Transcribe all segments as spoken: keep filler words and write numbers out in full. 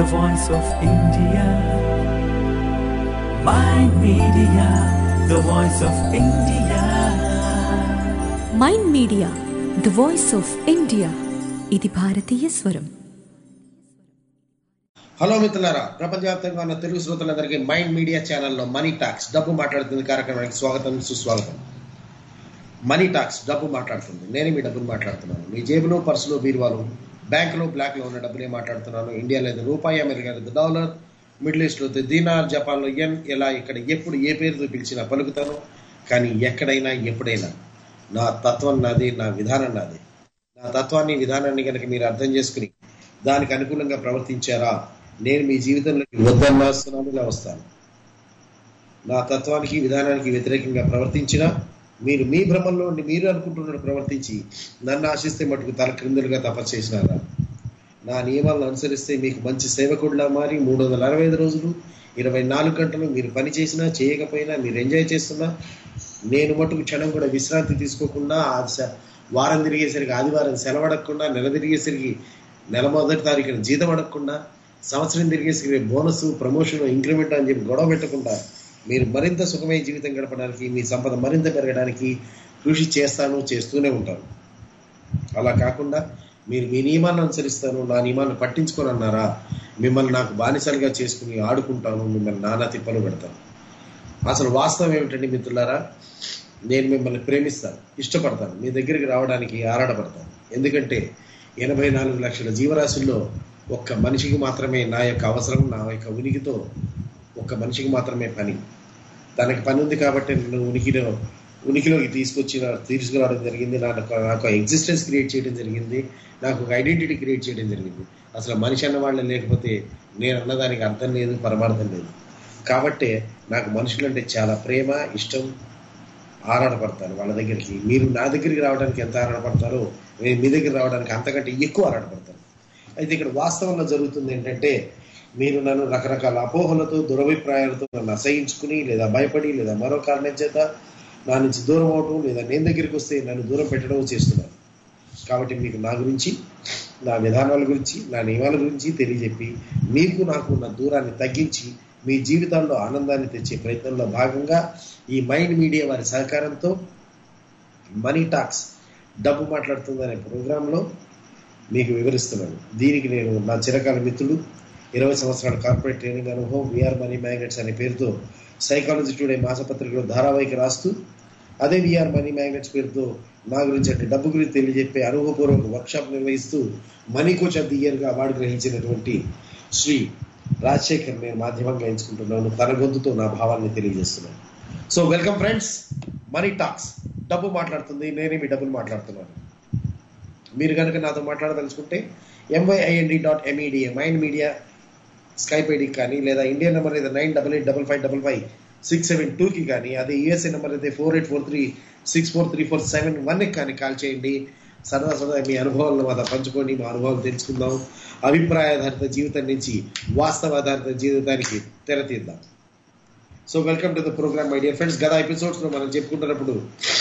the voice of India. Mind Media, the voice of India. Mind media the voice of India. ఇది భారతీయ స్వరం. Hello మిత్రులారా, ప్రపంచవ్యాప్తంగా ఉన్న తెలుగు శ్రోతలందరికీ మైండ్ మీడియా ఛానల్లో మనీ టాక్స్ డబ్బు మాట్లాడుతుంది కార్యక్రమానికి స్వాగతం, సుస్వాగతం. మనీ టాక్స్ డబ్బు మాట్లాడుతుంది. నేను మీ డబ్బులు మాట్లాడుతున్నాను. మీ జేబులో, పర్సులో, బీరువాలో, బ్యాంకులో, బ్లాక్లో ఉన్న డబ్బులే మాట్లాడుతున్నాను. ఇండియాలో అయితే రూపాయి, అమెరికాలో అయితే డాలర్, మిడిల్ ఈస్ట్లో అయితే దీనార్, జపాన్లో ఎన్, ఇలా ఇక్కడ ఎప్పుడు ఏ పేరుతో పిలిచినా పలుకుతాను. కానీ ఎక్కడైనా ఎప్పుడైనా నా తత్వం నాది, నా విధానం నాది. నా తత్వాన్ని, విధానాన్ని కనుక మీరు అర్థం చేసుకుని దానికి అనుకూలంగా ప్రవర్తించారా, నేను మీ జీవితంలోకి వద్దన్నా సునామీలా వస్తాను. నా తత్వానికి, విధానానికి వ్యతిరేకంగా ప్రవర్తించినా, మీరు మీ భ్రమంలో మీరు అనుకుంటున్నట్టు ప్రవర్తించి నన్ను ఆశిస్తే మటుకు తల క్రిందులుగా తపస్సు చేసినారా. నా నియమాలను అనుసరిస్తే మీకు మంచి సేవకుడిలా మారి మూడు వందల అరవై ఐదు రోజులు ఇరవై నాలుగు గంటలు మీరు పని చేసినా చేయకపోయినా, మీరు ఎంజాయ్ చేస్తున్నా, నేను మటుకు క్షణం కూడా విశ్రాంతి తీసుకోకుండా, వారం తిరిగేసరికి ఆదివారం సెలవు అడగకుండా, నెల తిరిగేసరికి నెల మొదటి తారీఖున జీతం అడగకుండా, సంవత్సరం తిరిగేసరికి బోనస్, ప్రమోషన్, ఇంక్రిమెంట్ అని చెప్పి గొడవ పెట్టకుండా మీరు మరింత సుఖమైన జీవితం గడపడానికి, మీ సంపద మరింత పెరగడానికి కృషి చేస్తాను, చేస్తూనే ఉంటాను. అలా కాకుండా మీరు మీ నియమాన్ని అనుసరిస్తాను, నా నియమాన్ని పట్టించుకొని అన్నారా, మిమ్మల్ని నాకు బానిసలుగా చేసుకుని ఆడుకుంటాను, మిమ్మల్ని నానా తిప్పలు పెడతాను. అసలు వాస్తవం ఏమిటండి మిత్రులారా, నేను మిమ్మల్ని ప్రేమిస్తాను, ఇష్టపడతాను, మీ దగ్గరికి రావడానికి ఆరాటపడతాను. ఎందుకంటే ఎనభై నాలుగు లక్షల జీవరాశుల్లో ఒక్క మనిషికి మాత్రమే నా యొక్క అవసరం, నా యొక్క ఉనికితో ఒక్క మనిషికి మాత్రమే పని. తనకి పని ఉంది కాబట్టి నన్ను ఉనికిలో ఉనికిలోకి తీసుకొచ్చిన తీసుకురావడం జరిగింది. నాకు నాకు ఎగ్జిస్టెన్స్ క్రియేట్ చేయడం జరిగింది, నాకు ఒక ఐడెంటిటీ క్రియేట్ చేయడం జరిగింది. అసలు మనిషి అన్న వాళ్ళే లేకపోతే నేను అన్నదానికి అర్థం లేదు, పరమార్థం లేదు. కాబట్టే నాకు మనుషులంటే చాలా ప్రేమ, ఇష్టం, ఆరాటపడతాను వాళ్ళ దగ్గరికి. మీరు నా దగ్గరికి రావడానికి ఎంత ఆరాటపడతారో నేను మీ దగ్గర రావడానికి అంతకంటే ఎక్కువ ఆరాటపడతాను. అయితే ఇక్కడ వాస్తవంలో జరుగుతుంది ఏంటంటే, మీరు నన్ను రకరకాల అపోహలతో, దురభిప్రాయాలతో నన్ను అసహించుకుని, లేదా భయపడి, లేదా మరో కారణం చేత నా నుంచి దూరం అవటం, లేదా నేను దగ్గరికి వస్తే నన్ను దూరం పెట్టడం చేస్తున్నారు. కాబట్టి మీకు నా గురించి, నా విధానాల గురించి, నా నియమాల గురించి తెలియజెప్పి మీకు నాకు ఉన్న దూరాన్ని తగ్గించి మీ జీవితాల్లో ఆనందాన్ని తెచ్చే ప్రయత్నంలో భాగంగా ఈ మైండ్ మీడియా వారి సహకారంతో మనీ టాక్స్ డబ్బు మాట్లాడుతుందనే ప్రోగ్రాంలో మీకు వివరిస్తున్నాను. దీనికి నేను నా చిరకాల మిత్రుడు, ఇరవై సంవత్సరాల కార్పొరేట్ ట్రైనింగ్ అనుభవం, వీఆర్ మనీ మ్యాగ్నెట్స్ అనే పేరుతో సైకాలజీ టుడే మాసపత్రికలో ధారావాహిక రాస్తూ, అదే వీఆర్ మనీ మ్యాగ్నెట్స్ పేరుతో నా గురించి అంటే డబ్బు గురించి తెలియజెప్పే అనుభవపూర్వక వర్క్షాప్ నిర్వహిస్తూ మనీ కోచ్ ఆఫ్ ది ఇయర్గా అవార్డు గ్రహించినటువంటి శ్రీ రాజశేఖర్ నేను మాధ్యమంగా ఎంచుకుంటున్నాను. తన గొంతుతో నా భావాన్ని తెలియజేస్తున్నాను. So welcome friends, money talks డబ్బు మాట్లాడుతుంది. నేనే మీ డబ్బులు మాట్లాడుతున్నాను. మీరు కనుక నాతో మాట్లాడదలుచుకుంటే M Y I N D dot MEDA mind media skype ఐడికి కానీ, లేదా ఇండియన్ నెంబర్ అయితే nine double eight double five double five six seven టూకి కానీ, అదే యూఎస్ఏ నెంబర్ అయితే four eight four three six four three four seven వన్కి కానీ కాల్ చేయండి. సరదా సరదా మీ అనుభవాలను మాతో పంచుకోండి, మా అనుభవాలు తెలుసుకుందాం. అభిప్రాయాధారిత జీవితం నుంచి వాస్తవాధారిత జీవితానికి తెరతీద్దాం. So welcome to the program my dear friends. గత ఎపిసోడ్స్లో మనం చెప్పుకుంటున్నప్పుడు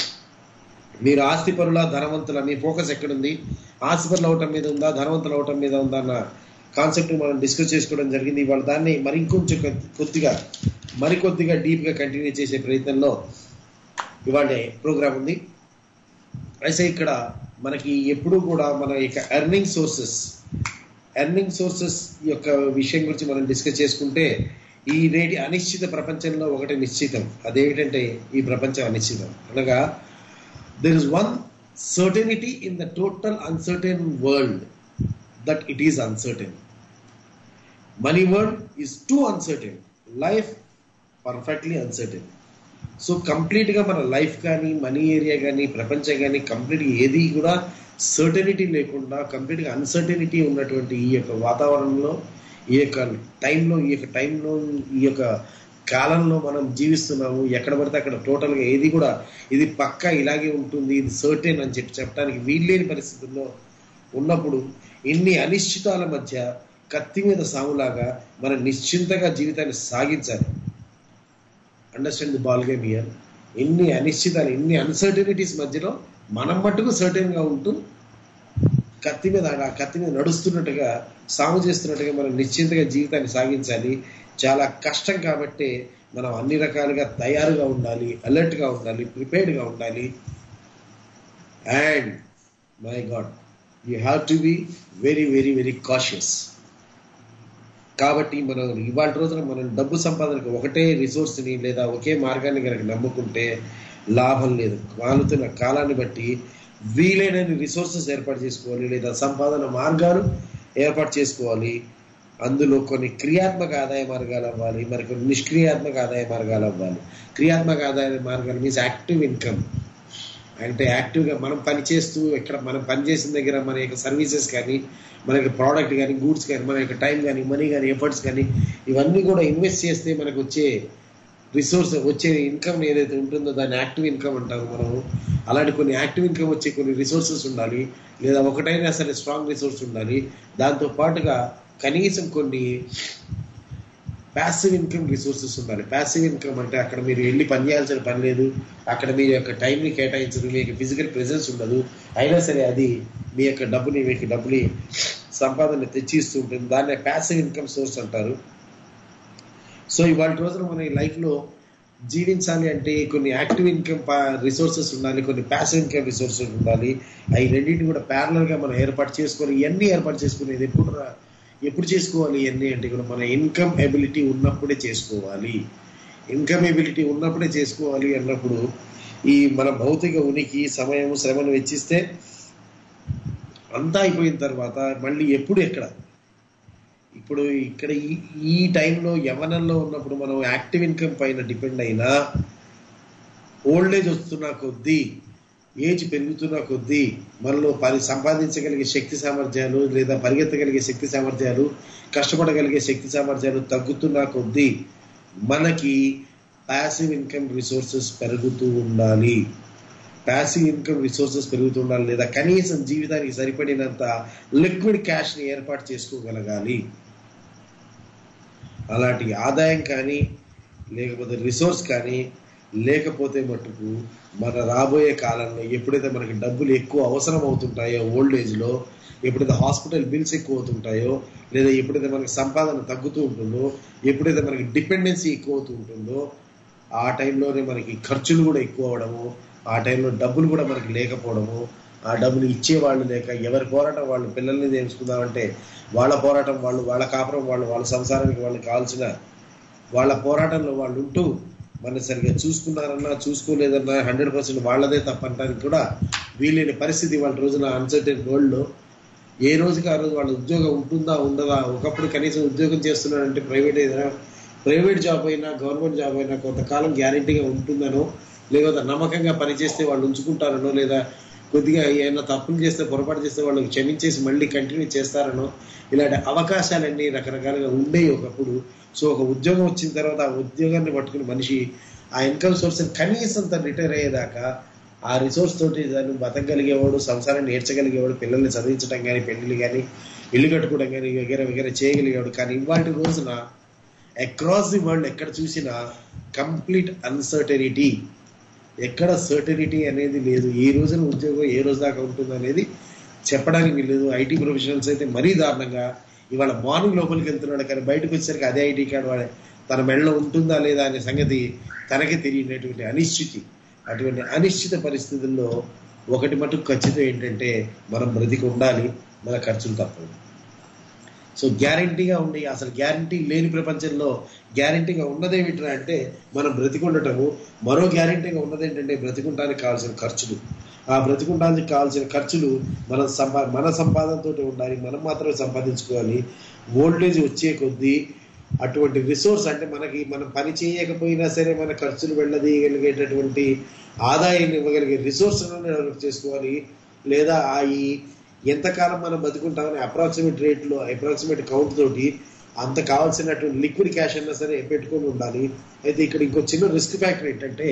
మీరు ఆస్తి పరుల, ధనవంతుల, మీ ఫోకస్ ఎక్కడుంది, ఆస్తి పరులు అవటం మీద ఉందా, ధనవంతులు అవటం మీద ఉందా అన్న కాన్సెప్ట్ మనం డిస్కస్ చేసుకోవడం జరిగింది. ఇవాళ దాన్ని మరి ఇంకొంచెం కొద్దిగా మరికొద్దిగా డీప్గా కంటిన్యూ చేసే ప్రయత్నంలో ఇవాళ ప్రోగ్రామ్ ఉంది. అయితే ఇక్కడ మనకి ఎప్పుడు కూడా మన యొక్క ఎర్నింగ్ సోర్సెస్ ఎర్నింగ్ సోర్సెస్ యొక్క విషయం గురించి మనం డిస్కస్ చేసుకుంటే, ఈ నేటి అనిశ్చిత ప్రపంచంలో ఒకటి నిశ్చితం. అదేమిటంటే ఈ ప్రపంచం అనిశ్చితం. అనగా there is one certainty in the total uncertain world, that it is uncertain. Money world is too uncertain, life perfectly uncertain. So కంప్లీట్గా మన లైఫ్ కానీ, మనీ ఏరియా కానీ, ప్రపంచం కానీ కంప్లీట్గా ఏది కూడా సర్టనిటీ లేకుండా కంప్లీట్గా అన్సర్టనిటీ ఉన్నటువంటి ఈ యొక్క వాతావరణంలో, ఈ యొక్క టైంలో ఈ యొక్క టైంలో ఈ యొక్క కాలంలో మనం జీవిస్తున్నాము. ఎక్కడ పడితే అక్కడ టోటల్గా ఏది కూడా ఇది పక్కా ఇలాగే ఉంటుంది, ఇది సర్టెన్ అని చెప్పి చెప్పడానికి వీల్లేని పరిస్థితుల్లో ఉన్నప్పుడు, ఇన్ని అనిశ్చితాల మధ్య కత్తి మీద సాములాగా మనం నిశ్చింతగా జీవితాన్ని సాగించాలి. Understand the ball game here. ఎన్ని అనిశ్చితాలు, ఎన్ని అన్సర్టనిటీస్ మధ్యలో మనం మట్టుకు సర్టెన్గా ఉంటూ కత్తి మీద ఆ కత్తి మీద నడుస్తున్నట్టుగా సాగు చేస్తున్నట్టుగా మనం నిశ్చింతగా జీవితాన్ని సాగించాలి. చాలా కష్టం కాబట్టి మనం అన్ని రకాలుగా తయారుగా ఉండాలి, అలర్ట్గా ఉండాలి, ప్రిపేర్డ్గా ఉండాలి. And my god, you have to be very very very cautious. కాబట్టి మనం ఇవాళ రోజున మనం డబ్బు సంపాదనకు ఒకటే రిసోర్స్ని లేదా ఒకే మార్గాన్ని కనుక నమ్ముకుంటే లాభం లేదు. మారుతున్న కాలాన్ని బట్టి వీలైనన్ని రిసోర్సెస్ ఏర్పాటు చేసుకోవాలి, లేదా సంపాదన మార్గాలు ఏర్పాటు చేసుకోవాలి. అందులో కొన్ని క్రియాత్మక ఆదాయ మార్గాలు అవ్వాలి, మరి కొన్ని నిష్క్రియాత్మక ఆదాయ మార్గాలు అవ్వాలి. క్రియాత్మక ఆదాయ మార్గాలు మీన్స్ యాక్టివ్ ఇన్కమ్, అంటే యాక్టివ్గా మనం పని చేస్తూ ఎక్కడ మనం పని చేసిన దగ్గర మన యొక్క సర్వీసెస్ కానీ, మన యొక్క ప్రోడక్ట్ కానీ, గూడ్స్ కానీ, మన యొక్క టైం కానీ, మనీ కానీ, ఎఫర్ట్స్ కానీ ఇవన్నీ కూడా ఇన్వెస్ట్ చేస్తే మనకు వచ్చే రిసోర్స్ వచ్చే ఇన్కమ్ ఏదైతే ఉంటుందో దాన్ని యాక్టివ్ ఇన్కమ్ అంటాము మనము. అలాంటి కొన్ని యాక్టివ్ ఇన్కమ్ వచ్చే కొన్ని రిసోర్సెస్ ఉండాలి, లేదా ఒకటైనా సరే స్ట్రాంగ్ రిసోర్స్ ఉండాలి. దాంతో పాటుగా కనీసం కొన్ని ప్యాసివ్ ఇన్కమ్ రిసోర్సెస్ ఉండాలి. ప్యాసివ్ ఇన్కమ్ అంటే అక్కడ మీరు వెళ్ళి పని చేయాల్సిన పని లేదు, అక్కడ మీ యొక్క టైంని కేటాయించదు, మీ యొక్క ఫిజికల్ ప్రెజెన్స్ ఉండదు, అయినా సరే అది మీ యొక్క డబ్బుని మీకు డబ్బుని సంపాదన తెచ్చి ఇస్తూ ఉంటుంది. దాన్నే ప్యాసివ్ ఇన్కమ్ సోర్స్ అంటారు. సో ఇవాళ రోజున మన లైఫ్లో జీవించాలి అంటే కొన్ని యాక్టివ్ ఇన్కమ్ రిసోర్సెస్ ఉండాలి, కొన్ని ప్యాసివ్ ఇన్కమ్ రిసోర్సెస్ ఉండాలి. అవి రెండింటిని కూడా ప్యారలల్గా మనం ఏర్పాటు చేసుకోవాలి. ఇవన్నీ ఏర్పాటు చేసుకునేది ఎప్పుడు ఎప్పుడు చేసుకోవాలి ఇవన్నీ అంటే కూడా మన ఇన్కమ్ ఎబిలిటీ ఉన్నప్పుడే చేసుకోవాలి. ఇన్కమ్ ఎబిలిటీ ఉన్నప్పుడే చేసుకోవాలి అన్నప్పుడు ఈ మన భౌతిక ఉనికి సమయం శ్రమను వెచ్చిస్తే అంతా అయిపోయిన తర్వాత మళ్ళీ ఎప్పుడు ఎక్కడ ఇప్పుడు ఇక్కడ ఈ ఈ టైంలో యవ్వనంలో ఉన్నప్పుడు మనం యాక్టివ్ ఇన్కమ్ పైన డిపెండ్ అయినా ఓల్డ్ ఏజ్ వస్తున్న కొద్దీ, ఏజ్ పెరుగుతున్న కొద్దీ మనలో పరి సంపాదించగలిగే శక్తి సామర్థ్యాలు, లేదా పరిగెత్తగలిగే శక్తి సామర్థ్యాలు, కష్టపడగలిగే శక్తి సామర్థ్యాలు తగ్గుతున్న కొద్దీ మనకి ప్యాసివ్ ఇన్కమ్ రిసోర్సెస్ పెరుగుతూ ఉండాలి. ప్యాసివ్ ఇన్కమ్ రిసోర్సెస్ పెరుగుతూ ఉండాలి, లేదా కనీసం జీవితానికి సరిపడినంత లిక్విడ్ క్యాష్ని ఏర్పాటు చేసుకోగలగాలి. అలాంటి ఆదాయం కానీ, లేకపోతే రిసోర్స్ కానీ లేకపోతే మటుకు మన రాబోయే కాలంలో ఎప్పుడైతే మనకి డబ్బులు ఎక్కువ అవసరం అవుతుంటాయో ఓల్డ్ ఏజ్లో, ఎప్పుడైతే హాస్పిటల్ బిల్స్ ఎక్కువ అవుతుంటాయో, లేదా ఎప్పుడైతే మనకి సంపాదన తగ్గుతూ ఉంటుందో, ఎప్పుడైతే మనకి డిపెండెన్సీ ఎక్కువ అవుతూ ఉంటుందో ఆ టైంలోనే మనకి ఖర్చులు కూడా ఎక్కువ అవడము, ఆ టైంలో డబ్బులు కూడా మనకి లేకపోవడము, ఆ డబ్బులు ఇచ్చేవాళ్ళు లేక ఎవరి పోరాటం వాళ్ళు పిల్లల్ని నేర్చుకుందామంటే వాళ్ళ పోరాటం వాళ్ళు, వాళ్ళ కాపురం వాళ్ళు, వాళ్ళ సంసారానికి వాళ్ళకి కావాల్సిన వాళ్ళ పోరాటంలో వాళ్ళు ఉంటూ మన సరిగ్గా చూసుకున్నారన్నా చూసుకోలేదన్నా హండ్రెడ్ పర్సెంట్ వాళ్ళదే తప్పంటానికి కూడా వీలైన పరిస్థితి వాళ్ళ రోజున అన్సర్టెన్ వరల్డ్లో. ఏ రోజుకి ఆ రోజు వాళ్ళ ఉద్యోగం ఉంటుందా ఉండదా, ఒకప్పుడు కనీసం ఉద్యోగం చేస్తున్నారంటే ప్రైవేట్ ఏదైనా ప్రైవేట్ జాబ్ అయినా గవర్నమెంట్ జాబ్ అయినా కొంతకాలం గ్యారెంటీగా ఉంటుందనో, లేదా నమ్మకంగా పనిచేస్తే వాళ్ళు ఉంచుకుంటారనో, లేదా కొద్దిగా ఏమైనా తప్పులు చేస్తే పొరపాటు చేస్తే వాళ్ళకి క్షమించేసి మళ్ళీ కంటిన్యూ చేస్తారనో, ఇలాంటి అవకాశాలన్నీ రకరకాలుగా ఉండేవి ఒకప్పుడు. సో ఒక ఉద్యోగం వచ్చిన తర్వాత ఆ ఉద్యోగాన్ని పట్టుకుని మనిషి ఆ ఇన్కమ్ సోర్స్ కనీసం తను రిటైర్ అయ్యేదాకా ఆ రిసోర్స్ తోటి దాన్ని బతకగలిగేవాడు, సంసారాన్ని నేర్చగలిగేవాడు, పిల్లల్ని చదివించడం కానీ, పెళ్ళిళ్ళు కానీ, ఇల్లు కట్టుకోవడం కానీ వగేర వగేర చేయగలిగేవాడు. కానీ ఇవాళ రోజున అక్రాస్ ది వరల్డ్ ఎక్కడ చూసినా కంప్లీట్ అన్సర్టనిటీ, ఎక్కడ సర్టనిటీ అనేది లేదు. ఈ రోజున ఉద్యోగం ఏ రోజు దాకా ఉంటుంది అనేది చెప్పడానికి లేదు. ఐటీ ప్రొఫెషనల్స్ అయితే మరీ దారుణంగా ఇవాళ మార్నింగ్ లోపలికి వెళ్తున్నాడు, కానీ బయటకు వచ్చేసరికి అదే ఐటీ కార్డు వాడే తన మెడలో ఉంటుందా లేదా అనే సంగతి తనకే తెలియనటువంటి అనిశ్చితి. అటువంటి అనిశ్చిత పరిస్థితుల్లో ఒకటి మటుకు ఖచ్చితం ఏంటంటే మనం బ్రతికి ఉండాలి, మన ఖర్చులు తప్పవు. సో గ్యారంటీగా ఉండి అసలు గ్యారంటీ లేని ప్రపంచంలో గ్యారంటీగా ఉన్నదేమిట్రా అంటే మనం బ్రతికుండటము. మరో గ్యారంటీగా ఉన్నది ఏంటంటే బ్రతికుంటానికి కావాల్సిన ఖర్చులు. ఆ బ్రతికుంటానికి కావాల్సిన ఖర్చులు మన సంపా మన సంపాదనతో ఉండాలి, మనం మాత్రమే సంపాదించుకోవాలి. ఓల్డేజ్ వచ్చే కొద్దీ అటువంటి రిసోర్స్ అంటే మనకి మనం పని చేయకపోయినా సరే మన ఖర్చులు వెళ్ళదీయగలిగేటటువంటి ఆదాయాన్ని ఇవ్వగలిగే రిసోర్స్లను డెవలప్ చేసుకోవాలి. లేదా ఆ ఈ ఎంతకాలం మనం బతుకుంటామని అప్రాక్సిమేట్ రేట్లో అప్రాక్సిమేట్ కౌంట్ తోటి అంత కావాల్సినటువంటి లిక్విడ్ క్యాష్ అయినా సరే పెట్టుకొని ఉండాలి. అయితే ఇక్కడ ఇంకో చిన్న రిస్క్ ఫ్యాక్టర్ ఏంటంటే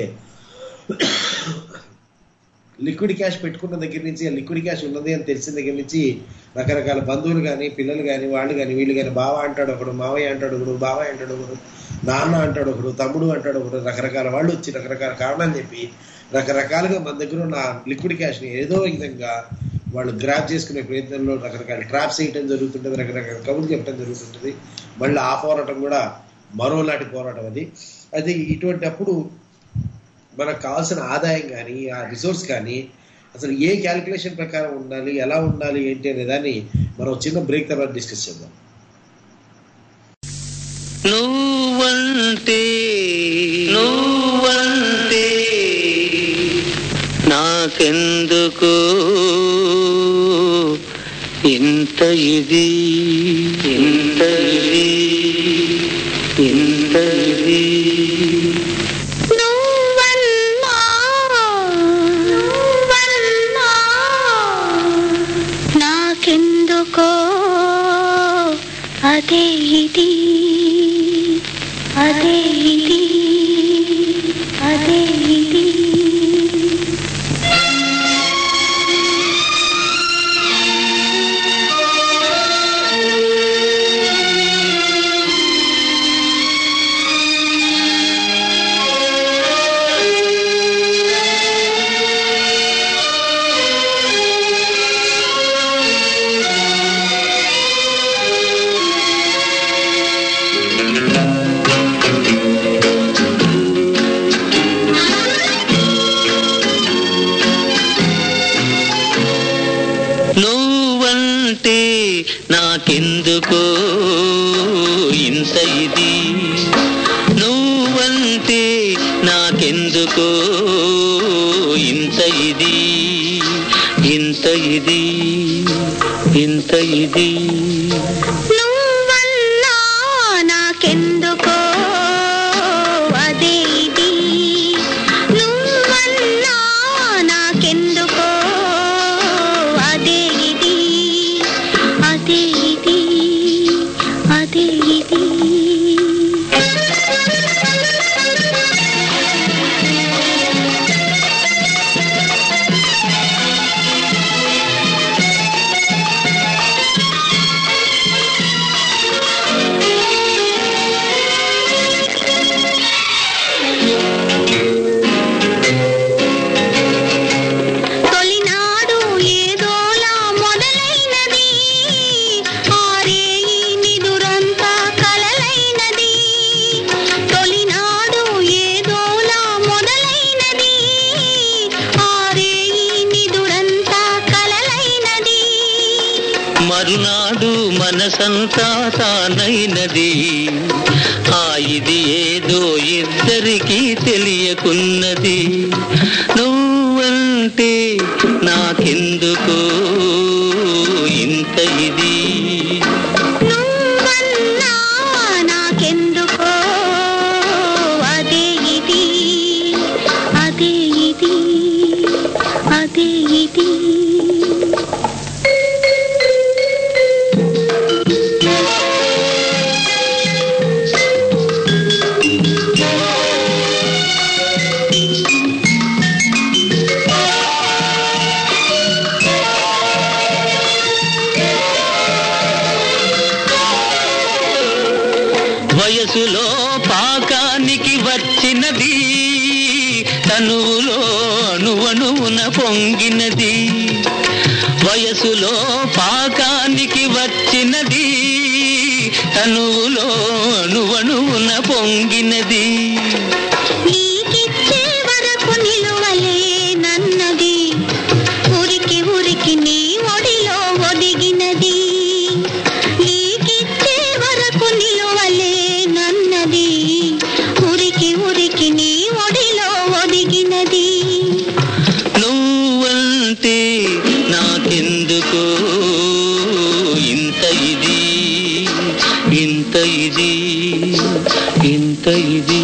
లిక్విడ్ క్యాష్ పెట్టుకున్న దగ్గర నుంచి ఆ లిక్విడ్ క్యాష్ ఉన్నది అని తెలిసిన దగ్గర నుంచి రకరకాల బంధువులు కానీ, పిల్లలు కానీ, వాళ్ళు కానీ, వీళ్ళు కానీ, బావ అంటాడు ఒకడు, మావయ్య అంటాడు ఒకడు, బాబాయ్ అంటాడు ఒకడు, నాన్న అంటాడు ఒకడు, తమ్ముడు అంటాడు ఒకడు, రకరకాల వాళ్ళు వచ్చి రకరకాల కారణాలు చెప్పి రకరకాలుగా మన దగ్గర ఉన్న లిక్విడ్ క్యాష్ని ఏదో విధంగా వాళ్ళు గ్రాప్ చేసుకునే ప్రయత్నంలో రకరకాల ట్రాప్స్ వేయటం జరుగుతుంటుంది, రకరకాల కబుర్లు చెప్పడం జరుగుతుంటుంది. మళ్ళీ ఆ పోరాటం కూడా మరోలాంటి పోరాటం అది. అది ఇటువంటి అప్పుడు మనకు కావాల్సిన ఆదాయం కానీ ఆ రిసోర్స్ కానీ అసలు ఏ క్యాలిక్యులేషన్ ప్రకారం ఉండాలి, ఎలా ఉండాలి ఏంటి అనే దాన్ని మనం చిన్న బ్రేక్ తర్వాత డిస్కస్ చేద్దాం. నువ్వంటే నువ్వంటే నాకెందుకు ఇంత ఇది ఇంత ఇది ఇంత ఇది నాకెందుకో అదే ఇది అదే ఇది అదే ఇది నాకెందుకో ఇంత ఇది నువ్వంటే నాకెందుకో ఇంత ఇది ఇంత ఇది ఇంత ఇది నువ్వన్నా నాకెందుకో అదే ఇది నువ్వన్నా నాకెందుకో అదే ఇది అదే ఇది అదే ఇది మరునాడు మనసంతా తానైనది ఆ ఇది ఏదో ఇద్దరికీ తెలియకున్నది నువ్వంటే నాకెందుకో ఇంత ఇది నువ్వన్నా నాకెందుకో అదే ఇది అదే ఇది అదే ఇది వయసులో పాకానికి వచ్చినది తనువులో అణువణువున పొంగినది వయసులో పాకానికి వచ్చినది తనువులో అణువణువున పొంగినది నీకిచ్చే వరకు నిలువలే నన్నది ఉరికి ఉరికి నీ ఒడిలో ఒదిగినది నీకిచ్చే వరకు నిలువలే నన్నది ఉరికి ఉరికి నీ ఒడిలో ఒదిగినది నువ్వంటే నాకెందుకో ఇంత ఇది ఇంత ఇది ఇంత ఇది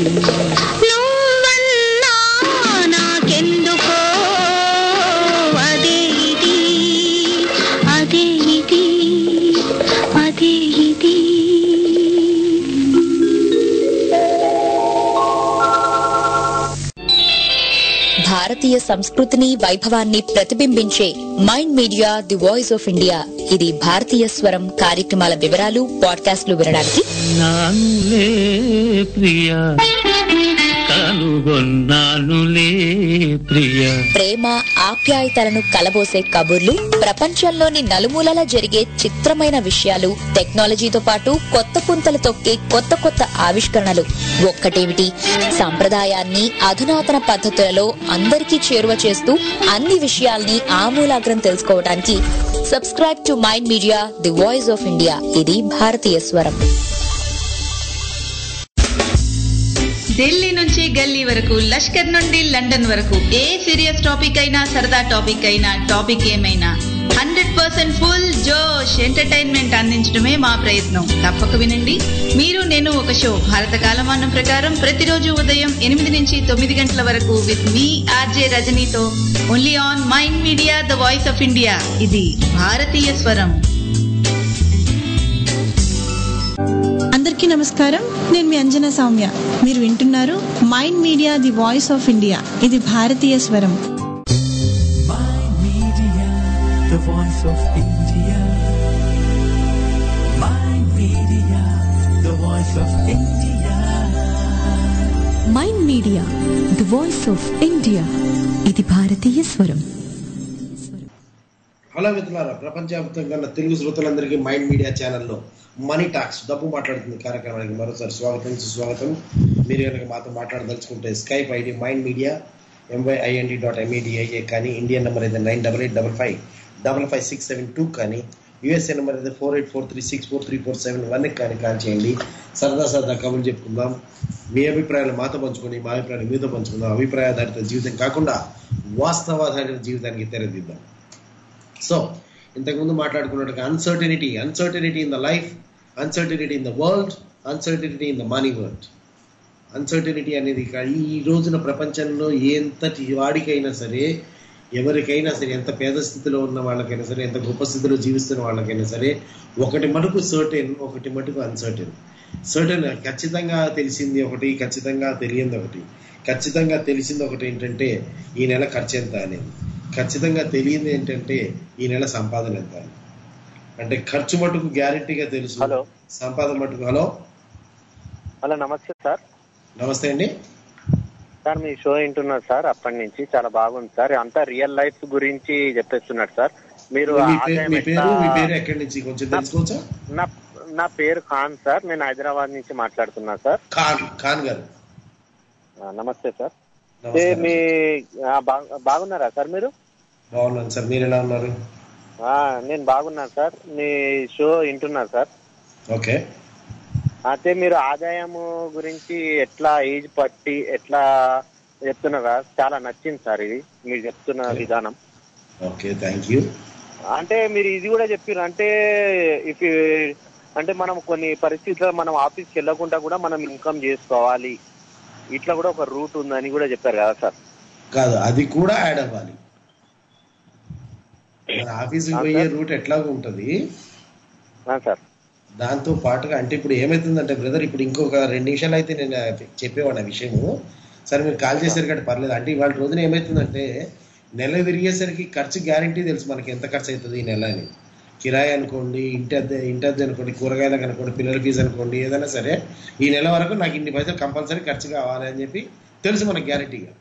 నువ్వన్నా నాకెందుకో అదే ఇది అదే ఇది అదే ఇది భారతీయ సంస్కృతిని వైభవాన్ని ప్రతిబింబించే mind media the voice of India ఇది భారతీయ స్వరం కార్యక్రమాల వివరాలు పాడ్కాస్ట్లు వినడానికి నానులే ప్రియా కాను ఉన్నానులే ప్రియ. ప్రేమ ఆప్యాయతలను కలబోసే కబుర్లు, ప్రపంచంలోని నలుమూలలా జరిగే చిత్రమైన విషయాలు, టెక్నాలజీతో పాటు కొత్త పుంతలు తొక్కే కొత్త కొత్త ఆవిష్కరణలు. ఒక్కటేమిటి, సంప్రదాయాన్ని అధునాతన పద్ధతులలో అందరికీ చేరువ చేస్తూ అన్ని విషయాల్ని ఆమూలాగ్రం తెలుసుకోవడానికి subscribe to mind media the voice of India. ఇది భారతీయ స్వరం. ఢిల్లీ నుంచి గల్లీ వరకు, లష్కర్ నుండి లండన్ వరకు, ఏ సీరియస్ టాపిక్ అయినా సరదా టాపిక్ అయినా, టాపిక్ ఏమైనా హండ్రెడ్ పర్సెంట్ ఫుల్ జోష్ ఎంటర్టైన్మెంట్ అందించడమే మా ప్రయత్నం. తప్పక వినండి. మీరు నేను ఒక షో భారత కాలమానం ప్రకారం ప్రతిరోజు ఉదయం ఎనిమిది నుంచి తొమ్మిది గంటల వరకు విత్ మీ ఆర్జే రజనీతో only on mind media the voice of India. ఇది భారతీయ స్వరం. అందరికీ నమస్కారం. నేను మీ అంజనా సౌమ్య. మీరు వింటున్నారు mind media the voice of India. ఇది భారతీయ స్వరం. The voice of India. Mind Media, the voice of India. Mind media the voice of India. ఇది భారతీయ స్వరం. హలో మిత్రులారా, ప్రపంచవ్యాప్తంగా ఉన్న తెలుగు శ్రోతలందరికీ మైండ్ మీడియా ఛానల్లో మనీ టాక్స్ డబ్బు మాట్లాడుతుంది కార్యక్రమానికి మరోసారి స్వాగతం సుస్వాగతం. మీరు కనుక మాతో మాట్లాడదలుచుకుంటే Skype ID mind media M Y I N D dot M E D I A కానీ, ఇండియన్ నెంబర్ అయితే nine double eight double five double five six seven two కానీ, యూఎస్ఏ నెంబర్ అయితే four eight four three six four three four seven one కానీ call చేయండి. సరదా సరదా కబుర్లు చెప్పుకుందాం. మీ అభిప్రాయాలు మాతో పంచుకొని మా అభిప్రాయాలు మీతో పంచుకుందాం. అభిప్రాయాధారిత జీవితం కాకుండా వాస్తవాధారిత జీవితానికి తెరదిద్దాం. సో ఇంతకుముందు మాట్లాడుకున్నట్టుగా uncertainty uncertainty in the life, uncertainty in the world, uncertainty in the money world. Uncertainty అనేది ఈ రోజున ప్రపంచంలో ఎంతటి వాడికైనా సరే, ఎవరికైనా సరే, ఎంత పేద స్థితిలో ఉన్న వాళ్ళకైనా సరే, ఎంత గొప్ప స్థితిలో జీవిస్తున్న వాళ్ళకైనా సరే, ఒకటి మటుకు సర్టెన్, ఒకటి మటుకు అన్సర్టెన్. సర్టెన్ ఖచ్చితంగా తెలిసింది ఒకటి, ఖచ్చితంగా తెలియంది ఒకటి. ఖచ్చితంగా తెలిసింది ఒకటి ఏంటంటే ఈ నెల ఖర్చు ఎంత అనేది, ఖచ్చితంగా తెలియంది ఏంటంటే ఈ నెల సంపాదన ఎంత అని. అంటే ఖర్చు మటుకు గ్యారెంటీగా తెలుసు, సంపాదన మటుకు. హలో హలో నమస్తే సార్. నమస్తే అండి సార్. మీ షో వింటున్నారు సార్, అప్పటి నుంచి చాలా బాగుంది సార్. అంతా రియల్ లైఫ్ గురించి చెప్పేస్తున్నారు సార్. మీరు ఎక్కడి నుంచి కొంచెం తెలుసుకోవచ్చా? నా పేరు ఖాన్ సార్, నేను హైదరాబాద్ నుంచి మాట్లాడుతున్నా సార్. ఖాన్ ఖాన్ గారు నమస్తే సార్. మీ బాగున్నారా సార్? మీరు బాగున్నాను సార్, మీరు ఎలా ఉన్నారు? నేను బాగున్నాను సార్. మీ షో వింటున్నారు సార్. ఓకే. అయితే మీరు ఆదాయము గురించి ఎట్లా ఏజ్ పట్టి ఎట్లా చెప్తున్నారా, చాలా నచ్చింది సార్ ఇది మీరు చెప్తున్న విధానం. Okay, thank you. అంటే మీరు ఇది కూడా చెప్పారు, అంటే ఇఫ్ అంటే మనం కొన్ని పరిస్థితుల్లో మనం ఆఫీస్కి వెళ్ళకుండా కూడా మనం ఇన్కమ్ చేసుకోవాలి, ఇట్లా కూడా ఒక రూట్ ఉందని కూడా చెప్పారు కదా సార్? కాదు, అది కూడా యాడ్ అవ్వాలి. ఆఫీస్కి పోయే రూట్ ఎట్లాగో ఉంటుంది సార్. దాంతో పాటుగా అంటే ఇప్పుడు ఏమైతుందంటే బ్రదర్, ఇప్పుడు ఇంకొక రెండు నిమిషాలు అయితే నేను చెప్పేవాడు ఆ విషయము. సరే మీరు కాల్ చేశారు కాబట్టి పర్లేదు. అంటే ఇవాళ రోజున ఏమవుతుందంటే నెల తిరిగేసరికి ఖర్చు గ్యారంటీ తెలుసు మనకి ఎంత ఖర్చు అవుతుంది ఈ నెల అని. కిరాయి అనుకోండి, ఇంటి అద్దె ఇంటి అద్దె అనుకోండి, కూరగాయలకు అనుకోండి, పిల్లల ఫీజు అనుకోండి, ఏదైనా సరే ఈ నెల వరకు నాకు ఇన్ని పైసలు కంపల్సరీ ఖర్చు కావాలి అని చెప్పి తెలుసు మనకు గ్యారంటీగా.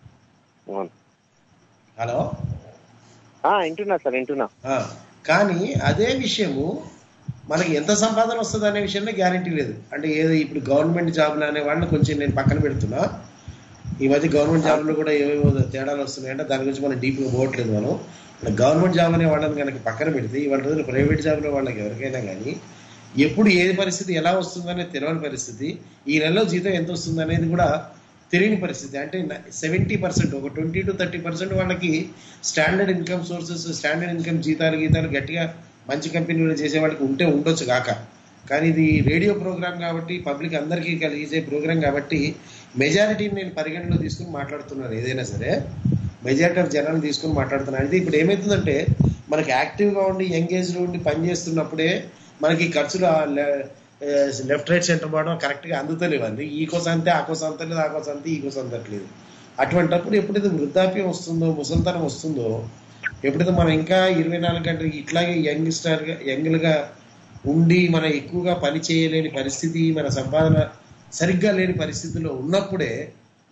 హలో వింటున్నా సార్, వింటున్నా. కానీ అదే విషయము మనకి ఎంత సంపాదన వస్తుంది అనే విషయంలో గ్యారంటీ లేదు. అంటే ఏదో ఇప్పుడు గవర్నమెంట్ జాబ్లు అనే వాళ్ళని కొంచెం నేను పక్కన పెడుతున్నా. ఈ మధ్య గవర్నమెంట్ జాబ్లో కూడా ఏవేవో తేడాలు వస్తున్నాయంటే దాని గురించి మనం డీప్గా పోవట్లేదు. మనం గవర్నమెంట్ జాబ్ అనే వాళ్ళని కనుక పక్కన పెడితే ఇవాళ రోజున ప్రైవేట్ జాబ్లో వాళ్ళకి ఎవరికైనా కానీ ఎప్పుడు ఏ పరిస్థితి ఎలా వస్తుందనేది తెలియని పరిస్థితి, ఈ నెలలో జీతం ఎంత వస్తుంది అనేది కూడా తెలియని పరిస్థితి. అంటే సెవెంటీ పర్సెంట్ ఒక ట్వంటీ టు థర్టీ పర్సెంట్ వాళ్ళకి standard income sources, standard income జీతాలు గీతాలు గట్టిగా మంచి కంపెనీలు చేసే వాళ్ళకి ఉంటే ఉండొచ్చు కాక, కానీ ఇది రేడియో ప్రోగ్రామ్ కాబట్టి పబ్లిక్ అందరికీ కలిగే ప్రోగ్రామ్ కాబట్టి మెజారిటీని నేను పరిగణలో తీసుకుని మాట్లాడుతున్నాను. ఏదైనా సరే మెజారిటీ ఆఫ్ జనాలు తీసుకుని మాట్లాడుతున్నాను. అయితే ఇప్పుడు ఏమవుతుందంటే మనకి యాక్టివ్గా ఉండి ఎంగేజ్లో ఉండి పనిచేస్తున్నప్పుడే మనకి ఖర్చులు లెఫ్ట్ రైట్ సెంటర్ పోవడం కరెక్ట్గా అందుతలేవండి. ఈ కోసం అంతే, ఆ కోసం అంతలేదు, ఆ కోసం అంతే, ఈ కోసం అందట్లేదు. అటువంటిప్పుడు ఎప్పుడైతే వృద్ధాప్యం వస్తుందో, ముసలితనం వస్తుందో, ఎప్పుడైతే మనం ఇంకా ఇరవై నాలుగు గంటలు ఇట్లాగే యంగ్ స్టార్గా యంగ్లుగా ఉండి మనం ఎక్కువగా పని చేయలేని పరిస్థితి, మన సంపాదన సరిగ్గా లేని పరిస్థితిలో ఉన్నప్పుడే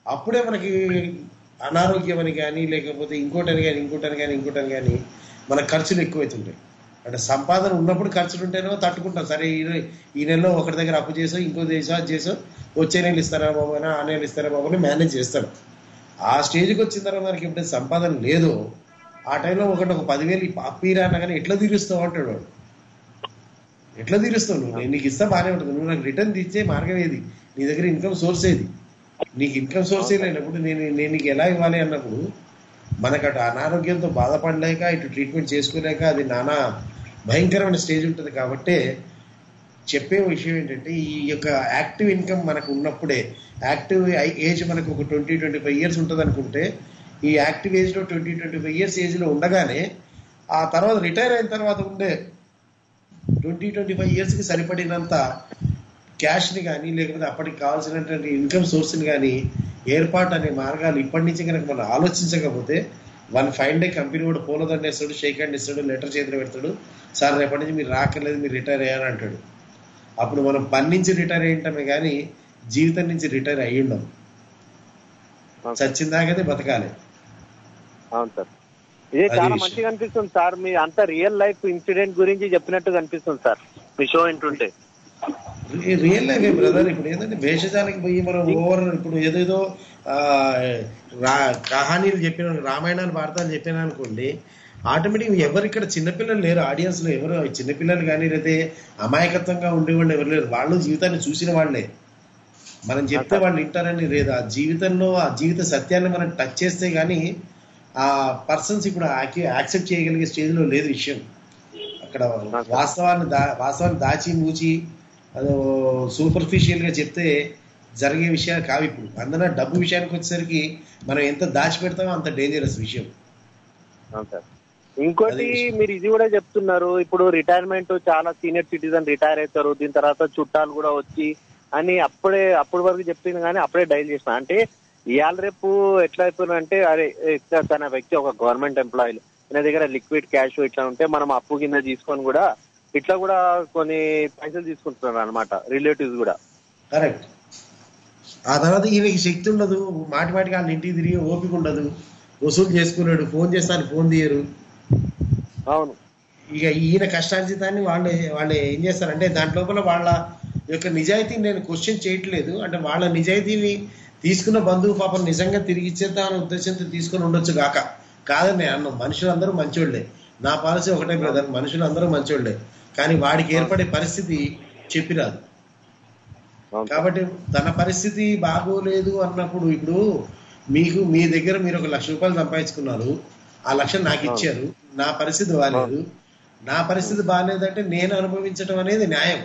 అప్పుడే మనకి అనారోగ్యం అని కానీ లేకపోతే ఇంకోటని కానీ ఇంకోటని కానీ ఇంకోటని కానీ మన ఖర్చులు ఎక్కువైతుంటాయి. అంటే సంపాదన ఉన్నప్పుడు ఖర్చులు ఉంటేనో తట్టుకుంటాం. సరే ఈ నెలలో ఒకటి దగ్గర అప్పు చేసో ఇంకో చేసో అది చేసో వచ్చే నెలలు ఇస్తారా బాబు అని ఆ నెలలు ఇస్తారా బాబు అని మేనేజ్ చేస్తాం. ఆ స్టేజ్కి వచ్చిన తర్వాత మనకి ఎప్పుడైతే సంపాదన లేదో ఆ టైంలో ఒకటి ఒక పదివేలు అప్పీరా అన్నా కానీ ఎట్లా తీరుస్తావు అంటాడు వాడు. ఎట్లా తీరుస్తావు నువ్వు? నేను నీకు ఇస్తా బాగానే ఉంటుంది, నువ్వు నాకు రిటర్న్ తీర్చే మార్గం ఏది? నీ దగ్గర ఇన్కమ్ సోర్స్ ఏది? నీకు ఇన్కమ్ సోర్స్ ఏ లేనప్పుడు నేను నేను నీకు ఎలా ఇవ్వాలి అన్నప్పుడు మనకు అటు అనారోగ్యంతో బాధపడలేక ఇటు ట్రీట్మెంట్ చేసుకోలేక అది నానా భయంకరమైన స్టేజ్ ఉంటుంది. కాబట్టి చెప్పే విషయం ఏంటంటే ఈ యొక్క యాక్టివ్ ఇన్కమ్ మనకు ఉన్నప్పుడే, యాక్టివ్ ఏజ్ మనకు ఒక ట్వంటీ ట్వంటీ ఫైవ్ ఇయర్స్ ఉంటుంది అనుకుంటే ఈ యాక్టివ్ ఏజ్లో ట్వంటీ ట్వంటీ ఫైవ్ ఇయర్స్ ఏజ్లో ఉండగానే ఆ తర్వాత రిటైర్ అయిన తర్వాత ఉండే ట్వంటీ ట్వంటీ ఫైవ్ ఇయర్స్కి సరిపడినంత క్యాష్ని కానీ లేకపోతే అప్పటికి కావాల్సినటువంటి ఇన్కమ్ సోర్స్ని కానీ ఏర్పాటు అనే మార్గాలు ఇప్పటి నుంచి కనుక మనం ఆలోచించకపోతే వన్ ఫైవ్ డే కంపెనీ కూడా పోలదండ ఇస్తాడు, షేక్ హ్యాండ్ ఇస్తాడు, లెటర్ చేతిలో పెడతాడు, సార్ రేపటి నుంచి మీరు రాకర్లేదు మీరు రిటైర్ అయ్యారు అంటాడు. అప్పుడు మనం పని నుంచి రిటైర్ అయ్యింటామే కానీ జీవితం నుంచి రిటైర్ అయ్యి ఉండం. చచ్చిందాకైతే బతకాలి. అవును సార్, ఇదే చాలా మంచిగా అనిపిస్తుంది సార్. మీ అంత రియల్ లైఫ్ ఇన్సిడెంట్ గురించి చెప్పినట్టు కనిపిస్తుంది సార్ మీ షో వింటుంటే. Real life brother. ఇప్పుడు ఏంటంటే భేషజానికి పోయి మనం ఓవర్ ఇప్పుడు ఏదేదో కహానీలు చెప్పిన రామాయణాలు భారతాలు చెప్పినా అనుకోండి, ఆటోమేటిక్ ఎవరు ఇక్కడ చిన్నపిల్లలు లేరు ఆడియన్స్ లో. ఎవరు చిన్నపిల్లలు కానీ లేకపోతే అమాయకత్వంగా ఉండేవాళ్ళు ఎవరు లేరు. వాళ్ళు జీవితాన్ని చూసిన వాళ్ళే. మనం చెప్తే వాళ్ళు వింటారని లేదు. ఆ జీవితంలో ఆ జీవిత సత్యాన్ని మనం టచ్ చేస్తే గానీ ఆ పర్సన్స్ ఇప్పుడు యాక్సెప్ట్ చేయగలిగే స్టేజ్ లో లేదు విషయం. అక్కడ వాస్తవాన్ని దా వాస్తవాన్ని దాచి మూచి అదో సూపర్ఫిషియల్ గా చెప్తే జరిగే విషయాలు కావు. ఇప్పుడు అందులో డబ్బు విషయానికి వచ్చేసరికి మనం ఎంత దాచి పెడతామో అంత డేంజరస్ విషయం. ఇంకోటి మీరు ఇది కూడా చెప్తున్నారు, ఇప్పుడు రిటైర్మెంట్ చాలా సీనియర్ సిటిజన్ రిటైర్ అవుతారు, దీని తర్వాత చుట్టాలు కూడా వచ్చి అని అప్పుడే అప్పటి వరకు చెప్పింది కానీ అప్పుడే డైల్ చేసిన. అంటే ఇవాళ రేపు ఎట్లా అయిపోయినా అంటే అరే తన వ్యక్తి ఒక గవర్నమెంట్ ఎంప్లాయీ నా దగ్గర లిక్విడ్ క్యాష్ ఇట్లా ఉంటే మనం అప్పు కింద తీసుకొని కూడా ఇట్లా కూడా కొన్ని పైసలు తీసుకుంటున్నారు అనమాట రిలేటివ్స్ కూడా. కరెక్ట్. ఆ తర్వాత ఈయనకి శక్తి ఉండదు, మాటి మాటికి వాళ్ళ ఇంటికి తిరిగి ఓపిక ఉండదు, వసూలు చేసుకున్నాడు, ఫోన్ చేస్తాను ఫోన్ తీయరు. అవును. ఇక ఈయన కష్టార్జితాన్ని వాళ్ళు వాళ్ళు ఏం చేస్తారంటే దాంట్ లోపల వాళ్ళ యొక్క నిజాయితీని నేను క్వశ్చన్ చేయట్లేదు. అంటే వాళ్ళ నిజాయితీని తీసుకున్న బంధువు పాపం నిజంగా తిరిగి ఇచ్చేద్దా అనే ఉద్దేశంతో తీసుకొని ఉండొచ్చు కాక కాదని నేను అన్నాను. మనుషులందరూ మంచోళ్లే. నా పాలసీ ఒకటే బ్రదర్, మనుషులందరూ మంచోళ్లే. కానీ వాడికి ఏర్పడే పరిస్థితి చెప్పిరాదు. కాబట్టి తన పరిస్థితి బాగోలేదు అన్నప్పుడు ఇప్పుడు మీకు మీ దగ్గర మీరు ఒక లక్ష రూపాయలు సంపాదించుకున్నారు, ఆ లక్ష నాకు ఇచ్చారు, నా పరిస్థితి బాగాలేదు. నా పరిస్థితి బాగాలేదంటే నేను అనుభవించడం అనేది న్యాయం.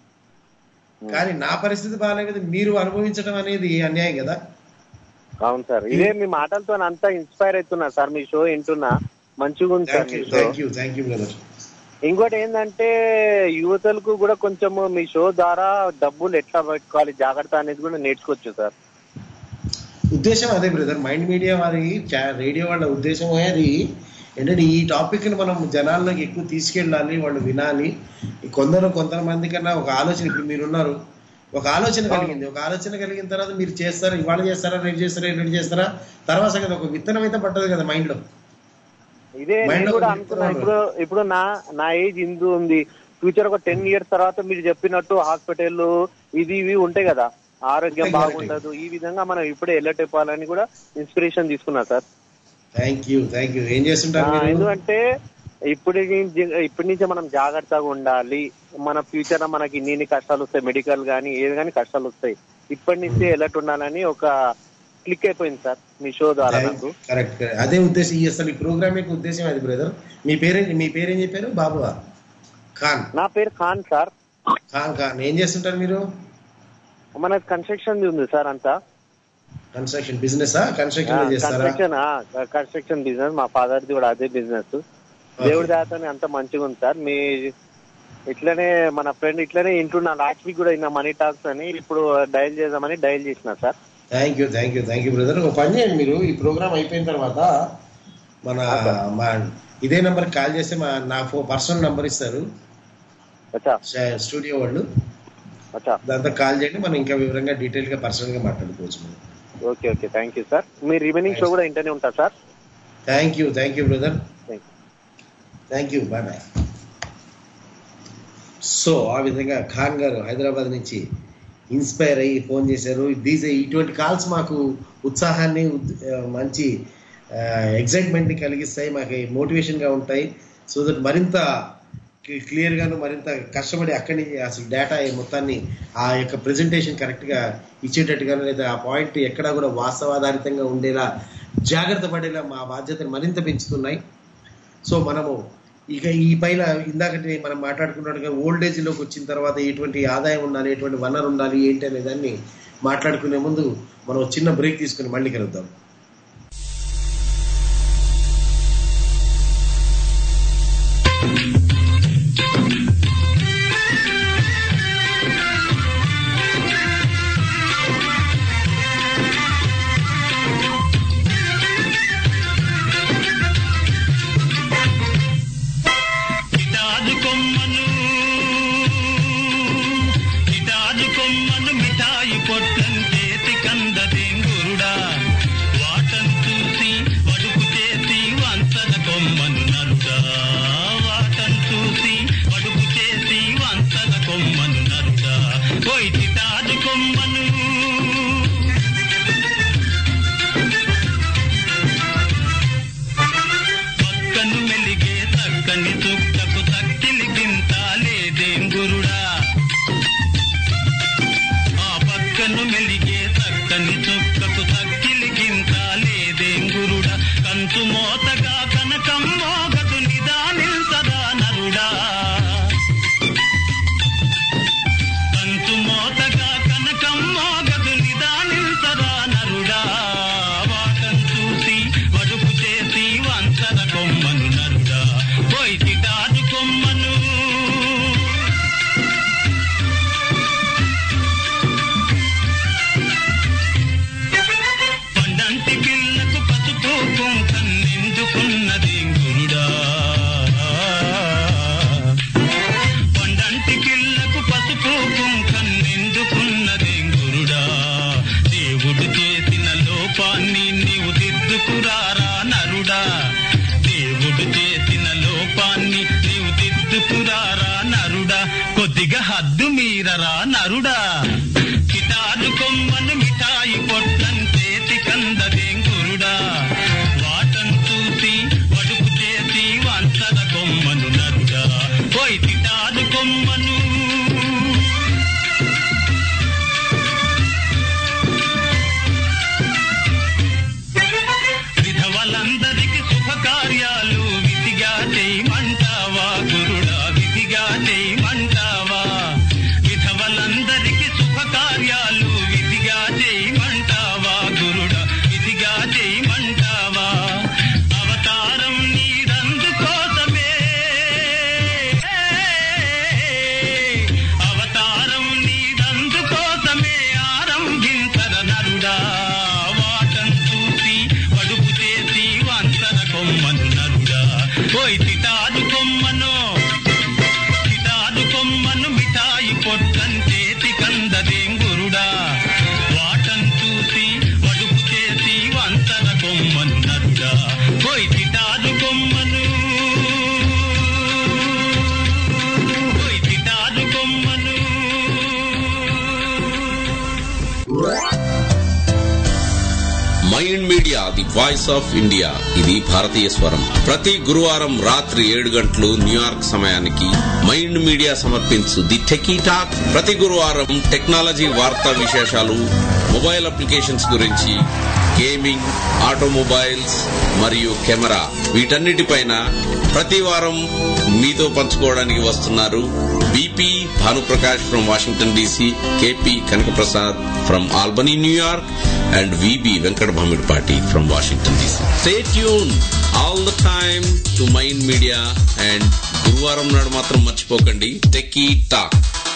కానీ నా పరిస్థితి బాగాలేదు మీరు అనుభవించడం అనేది అన్యాయం కదా. అవును సార్, ఇదే మీ మాటలతో అంతా ఇన్స్పైర్ అవుతున్నా సార్. మీ షో వింటున్నా, మంచిగా ఉంది sir. Thank you thank you brother. ఇంకోటి ఏంటంటే యువతలకు కూడా కొంచెం మీ షో ద్వారా డబ్బులు ఎట్లా పెట్టుకోవాలి జాగ్రత్త అనేది కూడా నేర్చుకోవచ్చు సార్. ఉద్దేశం అదే బ్రదర్. మైండ్ మీడియా వారి రేడియో వాళ్ళ ఉద్దేశం అది ఏంటంటే ఈ టాపిక్ ని మనం జనాల్లోకి ఎక్కువ తీసుకెళ్ళాలి, వాళ్ళు వినాలి. కొందరు కొంతమంది కన్నా ఒక ఆలోచన, ఇప్పుడు మీరున్నారు, ఒక ఆలోచన కలిగింది, ఒక ఆలోచన కలిగిన తర్వాత మీరు చేస్తారా, ఇవాళ చేస్తారా, రేపు చేస్తారా, ఎల్లుండి చేస్తారా, తర్వాత కదా ఒక విత్తనం అయితే పట్టదు కదా మైండ్ లో. ఇదే కూడా అనుకున్నా. ఇప్పుడు ఇప్పుడు నా నా ఏజ్ ఇందు ఉంది, ఫ్యూచర్ ఒక టెన్ ఇయర్స్ తర్వాత మీరు చెప్పినట్టు హాస్పిటల్ ఇది ఇవి ఉంటాయి కదా, ఆరోగ్యం బాగుండదు, ఈ విధంగా మనం ఇప్పుడే వెళ్ళటెప్పాలని కూడా ఇన్స్పిరేషన్ తీసుకున్నా sir. Thank you thank you. ఏం చేస్తుంటారు? ఎందుకంటే ఇప్పుడు ఇప్పటి నుంచే మనం జాగ్రత్తగా ఉండాలి. మన ఫ్యూచర్ మనకి ఇన్ని కష్టాలు వస్తాయి, మెడికల్ కానీ ఏది కానీ కష్టాలు వస్తాయి. ఇప్పటి నుంచే ఎలర్ట్ ఉండాలని ఒక క్లిక్ అయిపోయింది సార్ మీ షో ద్వారా నాకు. కరెక్ట్, అదే ఉద్దేశం. ఈ అసలు ఈ ప్రోగ్రామ్ యొక్క ఉద్దేశం అది బ్రదర్. మీ పేరే మీ పేరేం చెప్పారు? బాబు ఖాన్. నా పేరు ఖాన్ సార్. ఖాన్ ఖాన్. ఏం చేస్తుంటారు మీరు? మన కన్స్ట్రక్షన్ ఉంది సార్. అంతా construction business? Construction construction construction business. మా ఫాదర్ ది కూడా అదే బిజినెస్. దేవుడి దాతో అంత మంచిగా ఉంది సార్. మీ ఇట్లనే మన ఫ్రెండ్ ఇట్లనే ఇంటున్నా, లాస్ట్ వీక్ కూడా ఇన్న మనీ టాక్స్ అని, ఇప్పుడు డైల్ చేద్దామని డైల్ చేసిన sir. Thank you thank you thank you brother. ఒక పని చేయండి, మీరు ఈ ప్రోగ్రామ్ అయిపోయిన తర్వాత మన మా ఇదే నెంబర్ కాల్ చేస్తే మా నా ఫోన్ పర్సనల్ నెంబర్ ఇస్తారు స్టూడియో వాళ్ళు, దాంతో కాల్ చేయండి. మనం ఇంకా వివరంగా డీటెయిల్ గా పర్సనల్ గా మాట్లాడుకోవచ్చు. మనం okay okay thank you sir. మీరు రిమైనింగ్ షో కూడా ఇంటనే ఉంటారు sir. Thank you thank you brother, thank you, bye bye. So ఆ విధంగా ఖాన్ గారు హైదరాబాద్ నుంచి ఇన్స్పైర్ అయ్యి ఫోన్ చేశారు. దీస్ ఇటువంటి కాల్స్ మాకు ఉత్సాహాన్ని మంచి ఎగ్జైట్మెంట్ని కలిగిస్తాయి, మాకు మోటివేషన్గా ఉంటాయి. సో దట్ మరింత క్లియర్గాను మరింత కష్టపడి అక్కడి నుంచి అసలు డేటా మొత్తాన్ని ఆ యొక్క ప్రెజెంటేషన్ కరెక్ట్గా ఇచ్చేటట్టుగాను లేదా ఆ పాయింట్ ఎక్కడా కూడా వాస్తవాధారితంగా ఉండేలా జాగ్రత్త పడేలా మా బాధ్యతను మరింత పెంచుతున్నాయి. సో మనము ఇక ఈ పైన ఇందాకటి మనం మాట్లాడుకున్నట్టుగా ఓల్డేజ్లోకి వచ్చిన తర్వాత ఎటువంటి ఆదాయం ఉండాలి, ఎటువంటి వనరు ఉండాలి ఏంటి అనే దాన్ని మాట్లాడుకునే ముందు మనం చిన్న బ్రేక్ తీసుకుని మళ్ళీ కలుద్దాం. Mind media the voice of India, ఇది భారతీయ స్వరం. ప్రతి గురువారం రాత్రి ఏడు గంటలు న్యూయార్క్ సమయానికి మైండ్ మీడియా సమర్పించు ది టెకీ టాక్. ప్రతి గురువారం టెక్నాలజీ వార్తా విశేషాలు, మొబైల్ అప్లికేషన్స్ గురించి, గేమింగ్, ఆటోమొబైల్స్ మరియు కెమెరా, వీటన్నిటిపైన ప్రతి వారం మీతో పంచుకోవడానికి వస్తున్నారు BP Bhanuprakash from Washington DC, KP Kanakaprasad from Albany New York, and V B Venkat Bhamirpati from Washington D C. Stay tuned all the time to Mind Media and Guruvaram nadu matram marchipokandi Techie Talk.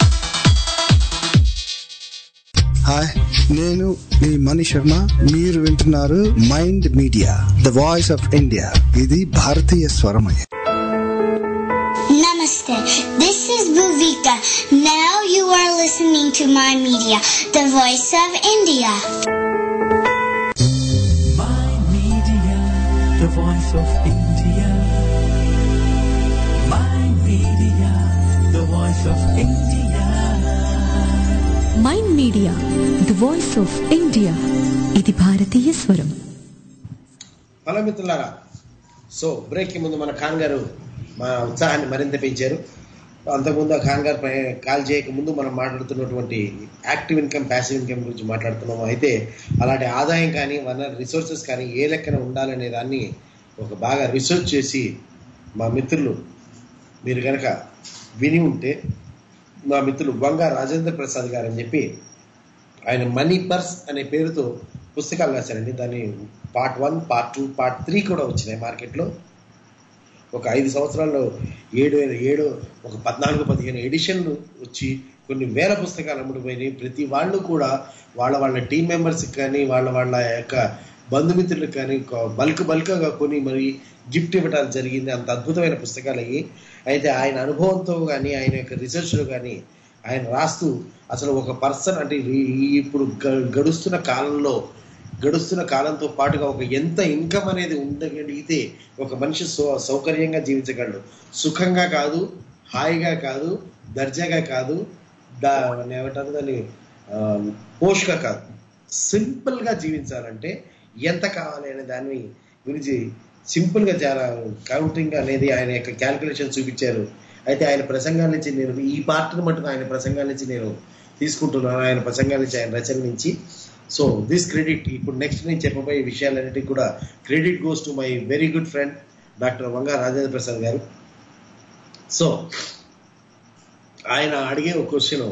Hi, నేను మీ మణి శర్మ. మీరు వింటున్నారు mind media the voice of India, ఇది భారతీయ స్వరం. Namaste. This is Bhuvika. Now you are listening to my media, the voice of India. of India. Mind Media, the voice of India. Mind media the voice of India ఇది భారతీయ స్వరం. Hello మిత్రులారా, so బ్రేక్కి ముందు మన ఖాన్ గారు మా ఉత్సాహాన్ని మరింత పెంచారు. అంతకుముందు ఖాన్ గారు కాల్ చేయక ముందు మనం మాట్లాడుతున్నటువంటి యాక్టివ్ ఇన్కమ్, ప్యాసివ్ ఇన్కమ్ గురించి మాట్లాడుతున్నాము. అయితే అలాంటి ఆదాయం కానీ వనరు రిసోర్సెస్ కానీ ఏ లెక్కన ఉండాలనే దాన్ని ఒక బాగా రిసర్చ్ చేసి మా మిత్రులు మీరు కనుక విని ఉంటే, మా మిత్రులు వంగ రాజేంద్ర ప్రసాద్ గారు అని చెప్పి ఆయన మనీ పర్స్ అనే పేరుతో పుస్తకాలు రాశారండి. దాన్ని part one, part two, part three కూడా వచ్చినాయి మార్కెట్లో. ఒక ఐదు సంవత్సరాల్లో ఏడు ఏడు ఒక పద్నాలుగు పదిహేను ఎడిషన్లు వచ్చి కొన్ని వేల పుస్తకాలు అమ్ముడుపోయినాయి. ప్రతి వాళ్ళు కూడా వాళ్ళ వాళ్ళ టీం మెంబర్స్కి కానీ వాళ్ళ వాళ్ళ యొక్క బంధుమిత్రులకు కానీ బల్క్ బల్క్గా కొని మరి గిఫ్ట్ ఇవ్వడం జరిగింది. అంత అద్భుతమైన పుస్తకాలు అయ్యి. అయితే ఆయన అనుభవంతో కానీ ఆయన యొక్క రీసెర్చ్లో కానీ ఆయన రాస్తూ అసలు ఒక పర్సన్ అంటే ఇప్పుడు గడుస్తున్న కాలంలో గడుస్తున్న కాలంతో పాటుగా ఒక ఎంత ఇన్కమ్ అనేది ఉండగలిగితే ఒక మనిషి సౌ సౌకర్యంగా జీవించగలడు. సుఖంగా కాదు, హాయిగా కాదు, దర్జాగా కాదు, దా ఏమంటారు దాన్ని పోష్గా కాదు, సింపుల్గా జీవించాలంటే ఎంత కావాలి అనే దాన్ని గురించి సింపుల్గా చాలా కౌంటింగ్ అనేది ఆయన యొక్క క్యాల్కులేషన్ చూపించారు. అయితే ఆయన ప్రసంగాల నుంచి నేను ఈ పార్ట్ని మటుకు ఆయన ప్రసంగాల నుంచి నేను తీసుకుంటున్నాను, ఆయన ప్రసంగాల నుంచి, ఆయన రచన నుంచి. సో దిస్ క్రెడిట్ ఇప్పుడు నెక్స్ట్ నేను చెప్పబోయే విషయాలన్నిటికీ కూడా credit goes to my very good friend doctor Vanga Rajendra Prasad గారు. సో ఆయన అడిగే ఒక క్వశ్చన్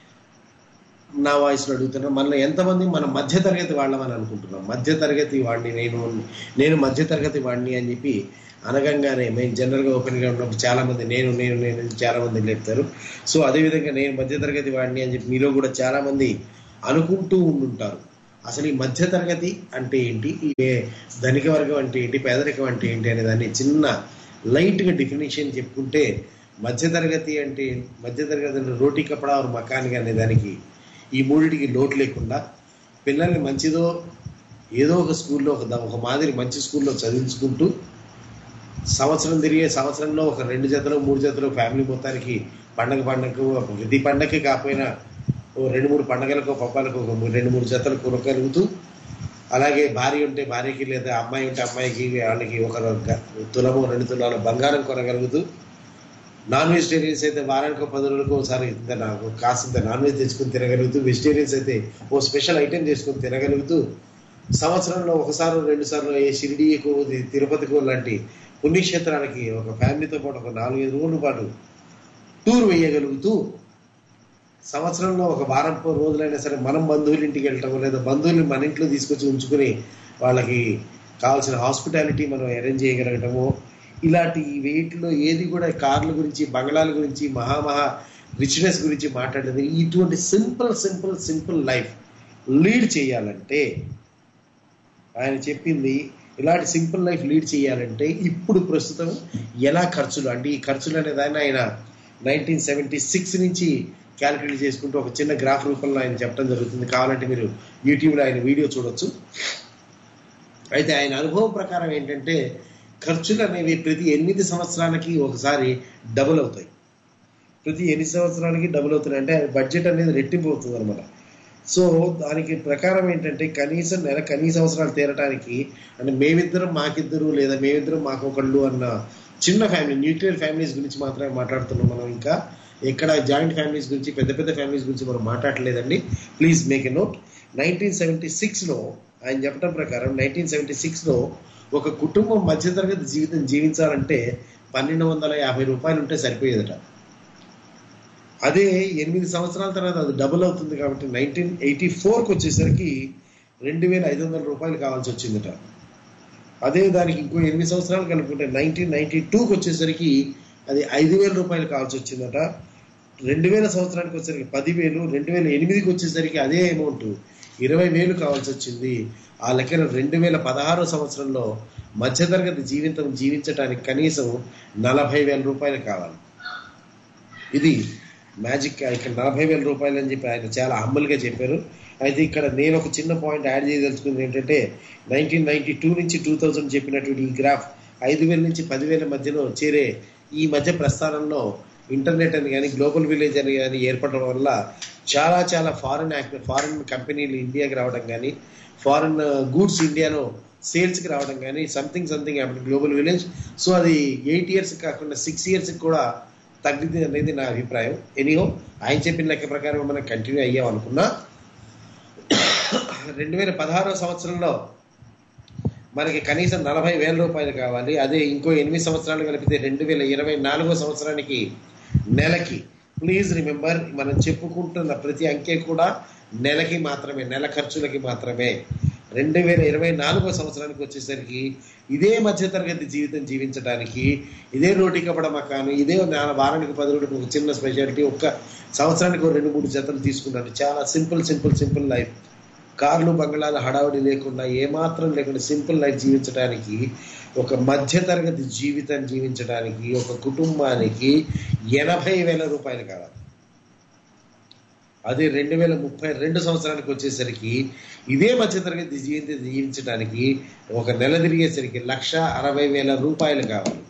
నా వాయిస్లో అడుగుతున్నాను. మనలో ఎంతమంది మనం మధ్యతరగతి వాళ్ళమని అనుకుంటున్నాం. మధ్యతరగతి వాడిని నేను నేను మధ్యతరగతి వాడిని అని చెప్పి అనగంగానే మేము జనరల్గా ఓపెన్గా ఉన్నప్పుడు చాలామంది నేను నేను నేను చాలామంది చెప్తారు. సో అదేవిధంగా నేను మధ్యతరగతి వాడిని అని చెప్పి మీలో కూడా చాలామంది అనుకుంటూ ఉండుంటారు. అసలు ఈ మధ్యతరగతి అంటే ఏంటి, ఈ ధనిక వర్గం అంటే ఏంటి, పేదరికం అంటే ఏంటి అనే దాన్ని చిన్న లైట్గా డెఫినేషన్ చెప్పుకుంటే, మధ్యతరగతి అంటే మధ్యతరగతి రోటీ కపడా ఒక మకాన్ అనే దానికి ఈ మూడింటికి లోటు లేకుండా పిల్లల్ని మంచిదో ఏదో ఒక స్కూల్లో ఒక ఒక మాదిరి మంచి స్కూల్లో చదివించుకుంటూ సంవత్సరం తిరిగే సంవత్సరంలో ఒక రెండు జతలు మూడు జతలు ఫ్యామిలీ మొత్తానికి పండగ పండగకు ప్రతి పండగకి కాకపోయినా ఓ రెండు మూడు పండగలకు పబ్బాలకు ఒక రెండు మూడు జతలు కొనగలుగుతూ, అలాగే భార్య ఉంటే భార్యకి లేదా అమ్మాయి ఉంటే అమ్మాయికి వాళ్ళకి ఒక తులము రెండు తులాల బంగారం కొనగలుగుతూ, నాన్ వెజిటేరియన్స్ అయితే వారానికి పది రోజులకు ఒకసారి ఇంత నాకు కాసింత నాన్ వెజ్ తెచ్చుకుని తినగలుగుతూ, వెజిటేరియన్స్ అయితే ఓ స్పెషల్ ఐటెం చేసుకుని తినగలుగుతూ, సంవత్సరంలో ఒకసారి రెండు సార్లు ఏ షిరిడీకు తిరుపతికు లాంటి పుణ్యక్షేత్రానికి ఒక ఫ్యామిలీతో పాటు ఒక నాలుగైదు రోజుల పాటు టూర్ వేయగలుగుతూ, సంవత్సరంలో ఒక వారం రోజులైనా సరే మనం బంధువుల ఇంటికి వెళ్ళటము లేదా బంధువుల్ని మన ఇంట్లో తీసుకొచ్చి ఉంచుకుని వాళ్ళకి కావాల్సిన హాస్పిటాలిటీ మనం అరేంజ్ చేయగలగటము, ఇలాంటి వీటిలో ఏది కూడా కార్ల గురించి బంగ్లాల గురించి మహామహా రిచ్నెస్ గురించి మాట్లాడేది. ఇటువంటి simple simple simple life lead చేయాలంటే ఆయన చెప్పింది, ఇలాంటి సింపుల్ లైఫ్ లీడ్ చేయాలంటే ఇప్పుడు ప్రస్తుతం ఎలా ఖర్చులు అంటే ఈ ఖర్చులు అనే దాన్ని ఆయన నైన్టీన్ సెవెంటీ సిక్స్ నుంచి క్యాలిక్యులేట్ చేసుకుంటూ ఒక చిన్న గ్రాఫ్ రూపంలో ఆయన చెప్పడం జరుగుతుంది. కావాలంటే మీరు యూట్యూబ్లో ఆయన వీడియో చూడొచ్చు. అయితే ఆయన అనుభవం ప్రకారం ఏంటంటే ఖర్చులు అనేవి ప్రతి ఎనిమిది సంవత్సరాలకి ఒకసారి డబుల్ అవుతాయి. ప్రతి ఎనిమిది సంవత్సరాలకి డబుల్ అవుతున్నాయి అంటే బడ్జెట్ అనేది రెట్టింపు అవుతుంది అనమాట. సో దానికి ప్రకారం ఏంటంటే కనీసం నెల కనీస అవసరాలు తీరటానికి అంటే మేమిద్దరం మాకిద్దరు లేదా మేమిద్దరం మాకొకళ్ళు అన్న చిన్న ఫ్యామిలీ న్యూక్లియర్ ఫ్యామిలీస్ గురించి మాత్రమే మాట్లాడుతున్నాం మనం. ఇంకా ఎక్కడ జాయింట్ ఫ్యామిలీస్ గురించి పెద్ద పెద్ద ఫ్యామిలీస్ గురించి మనం మాట్లాడలేదండి. Please make a note. Nineteen seventy సిక్స్లో ఆయన చెప్పడం ప్రకారం నైన్టీన్ సెవెంటీ సిక్స్లో ఒక కుటుంబం మధ్యతరగతి జీవితం జీవించాలంటే పన్నెండు వందల యాభై రూపాయలు ఉంటే సరిపోయేదట. అదే ఎనిమిది సంవత్సరాల తర్వాత అది డబుల్ అవుతుంది కాబట్టి నైన్టీన్ ఎయిటీ ఫోర్కి వచ్చేసరికి రెండు వేల ఐదు వందల రూపాయలు కావాల్సి వచ్చిందట. అదే దానికి ఇంకో ఎనిమిది సంవత్సరాలు కలుపుకుంటే నైన్టీన్ నైన్టీ టూకి వచ్చేసరికి అది ఐదు వేల రూపాయలు కావాల్సి వచ్చిందట. రెండు వేల సంవత్సరానికి వచ్చేసరికి పదివేలు, రెండు వేల ఎనిమిదికి వచ్చేసరికి అదే అమౌంట్ ఇరవై వేలు కావాల్సి వచ్చింది. ఆ లెక్కన రెండు వేల పదహారో సంవత్సరంలో మధ్యతరగతి జీవితం జీవించడానికి కనీసం నలభై వేల రూపాయలు కావాలి. ఇది మ్యాజిక్. ఇక్కడ నలభై వేల రూపాయలు అని చెప్పి ఆయన చాలా హంబల్గా చెప్పారు. అయితే ఇక్కడ నేను ఒక చిన్న పాయింట్ యాడ్ చేయదలుచుకుంది ఏంటంటే నైన్టీన్ నైన్టీ టూ నుంచి టూ థౌజండ్ చెప్పినటువంటి ఈ గ్రాఫ్ ఐదు వేల నుంచి పదివేల మధ్యలో చేరే ఈ మధ్య ప్రస్థానంలో ఇంటర్నెట్ అని కానీ గ్లోబల్ విలేజ్ అని కానీ ఏర్పడడం వల్ల చాలా చాలా ఫారిన్ ఫారిన్ కంపెనీలు ఇండియాకి రావడం కానీ ఫారిన్ గూడ్స్ ఇండియాలో సేల్స్కి రావడం కానీ something something happen global village. So అది ఎయిట్ ఇయర్స్ కాకుండా సిక్స్ ఇయర్స్కి కూడా తగ్గింది అనేది నా అభిప్రాయం. ఎనీహో ఆయన చెప్పిన లెక్క ప్రకారం మనం కంటిన్యూ అయ్యాం అనుకున్నా రెండు వేల పదహారో సంవత్సరంలో మనకి కనీసం నలభై వేల రూపాయలు కావాలి. అదే ఇంకో ఎనిమిది సంవత్సరాలు కలిపితే రెండు వేల ఇరవై నాలుగో సంవత్సరానికి నెలకి, ప్లీజ్ రిమెంబర్, మనం చెప్పుకుంటున్న ప్రతి అంకె కూడా నెలకి మాత్రమే, నెల ఖర్చులకి మాత్రమే. రెండు వేల ఇరవై నాలుగో సంవత్సరానికి వచ్చేసరికి ఇదే మధ్యతరగతి జీవితం జీవించడానికి, ఇదే రోటీ కపడ మకాను, ఇదే వారానికి పది రోజులకు ఒక చిన్న స్పెషాలిటీ, ఒక్క సంవత్సరానికి రెండు మూడు జతలు తీసుకున్నాను. చాలా సింపుల్ సింపుల్ సింపుల్ లైఫ్, కార్లు బంగ్లాలు హడావుడి లేకుండా ఏమాత్రం లేకుండా సింపుల్ లైఫ్ జీవించడానికి, ఒక మధ్యతరగతి జీవితం జీవించడానికి ఒక కుటుంబానికి ఎనభై వేల రూపాయలు కావాలి. అదే రెండు వేల ముప్పై రెండు సంవత్సరానికి వచ్చేసరికి ఇదే మధ్యతరగతి జీవితం జీవించడానికి ఒక నెల తిరిగేసరికి లక్ష అరవై వేల రూపాయలు కావాలి.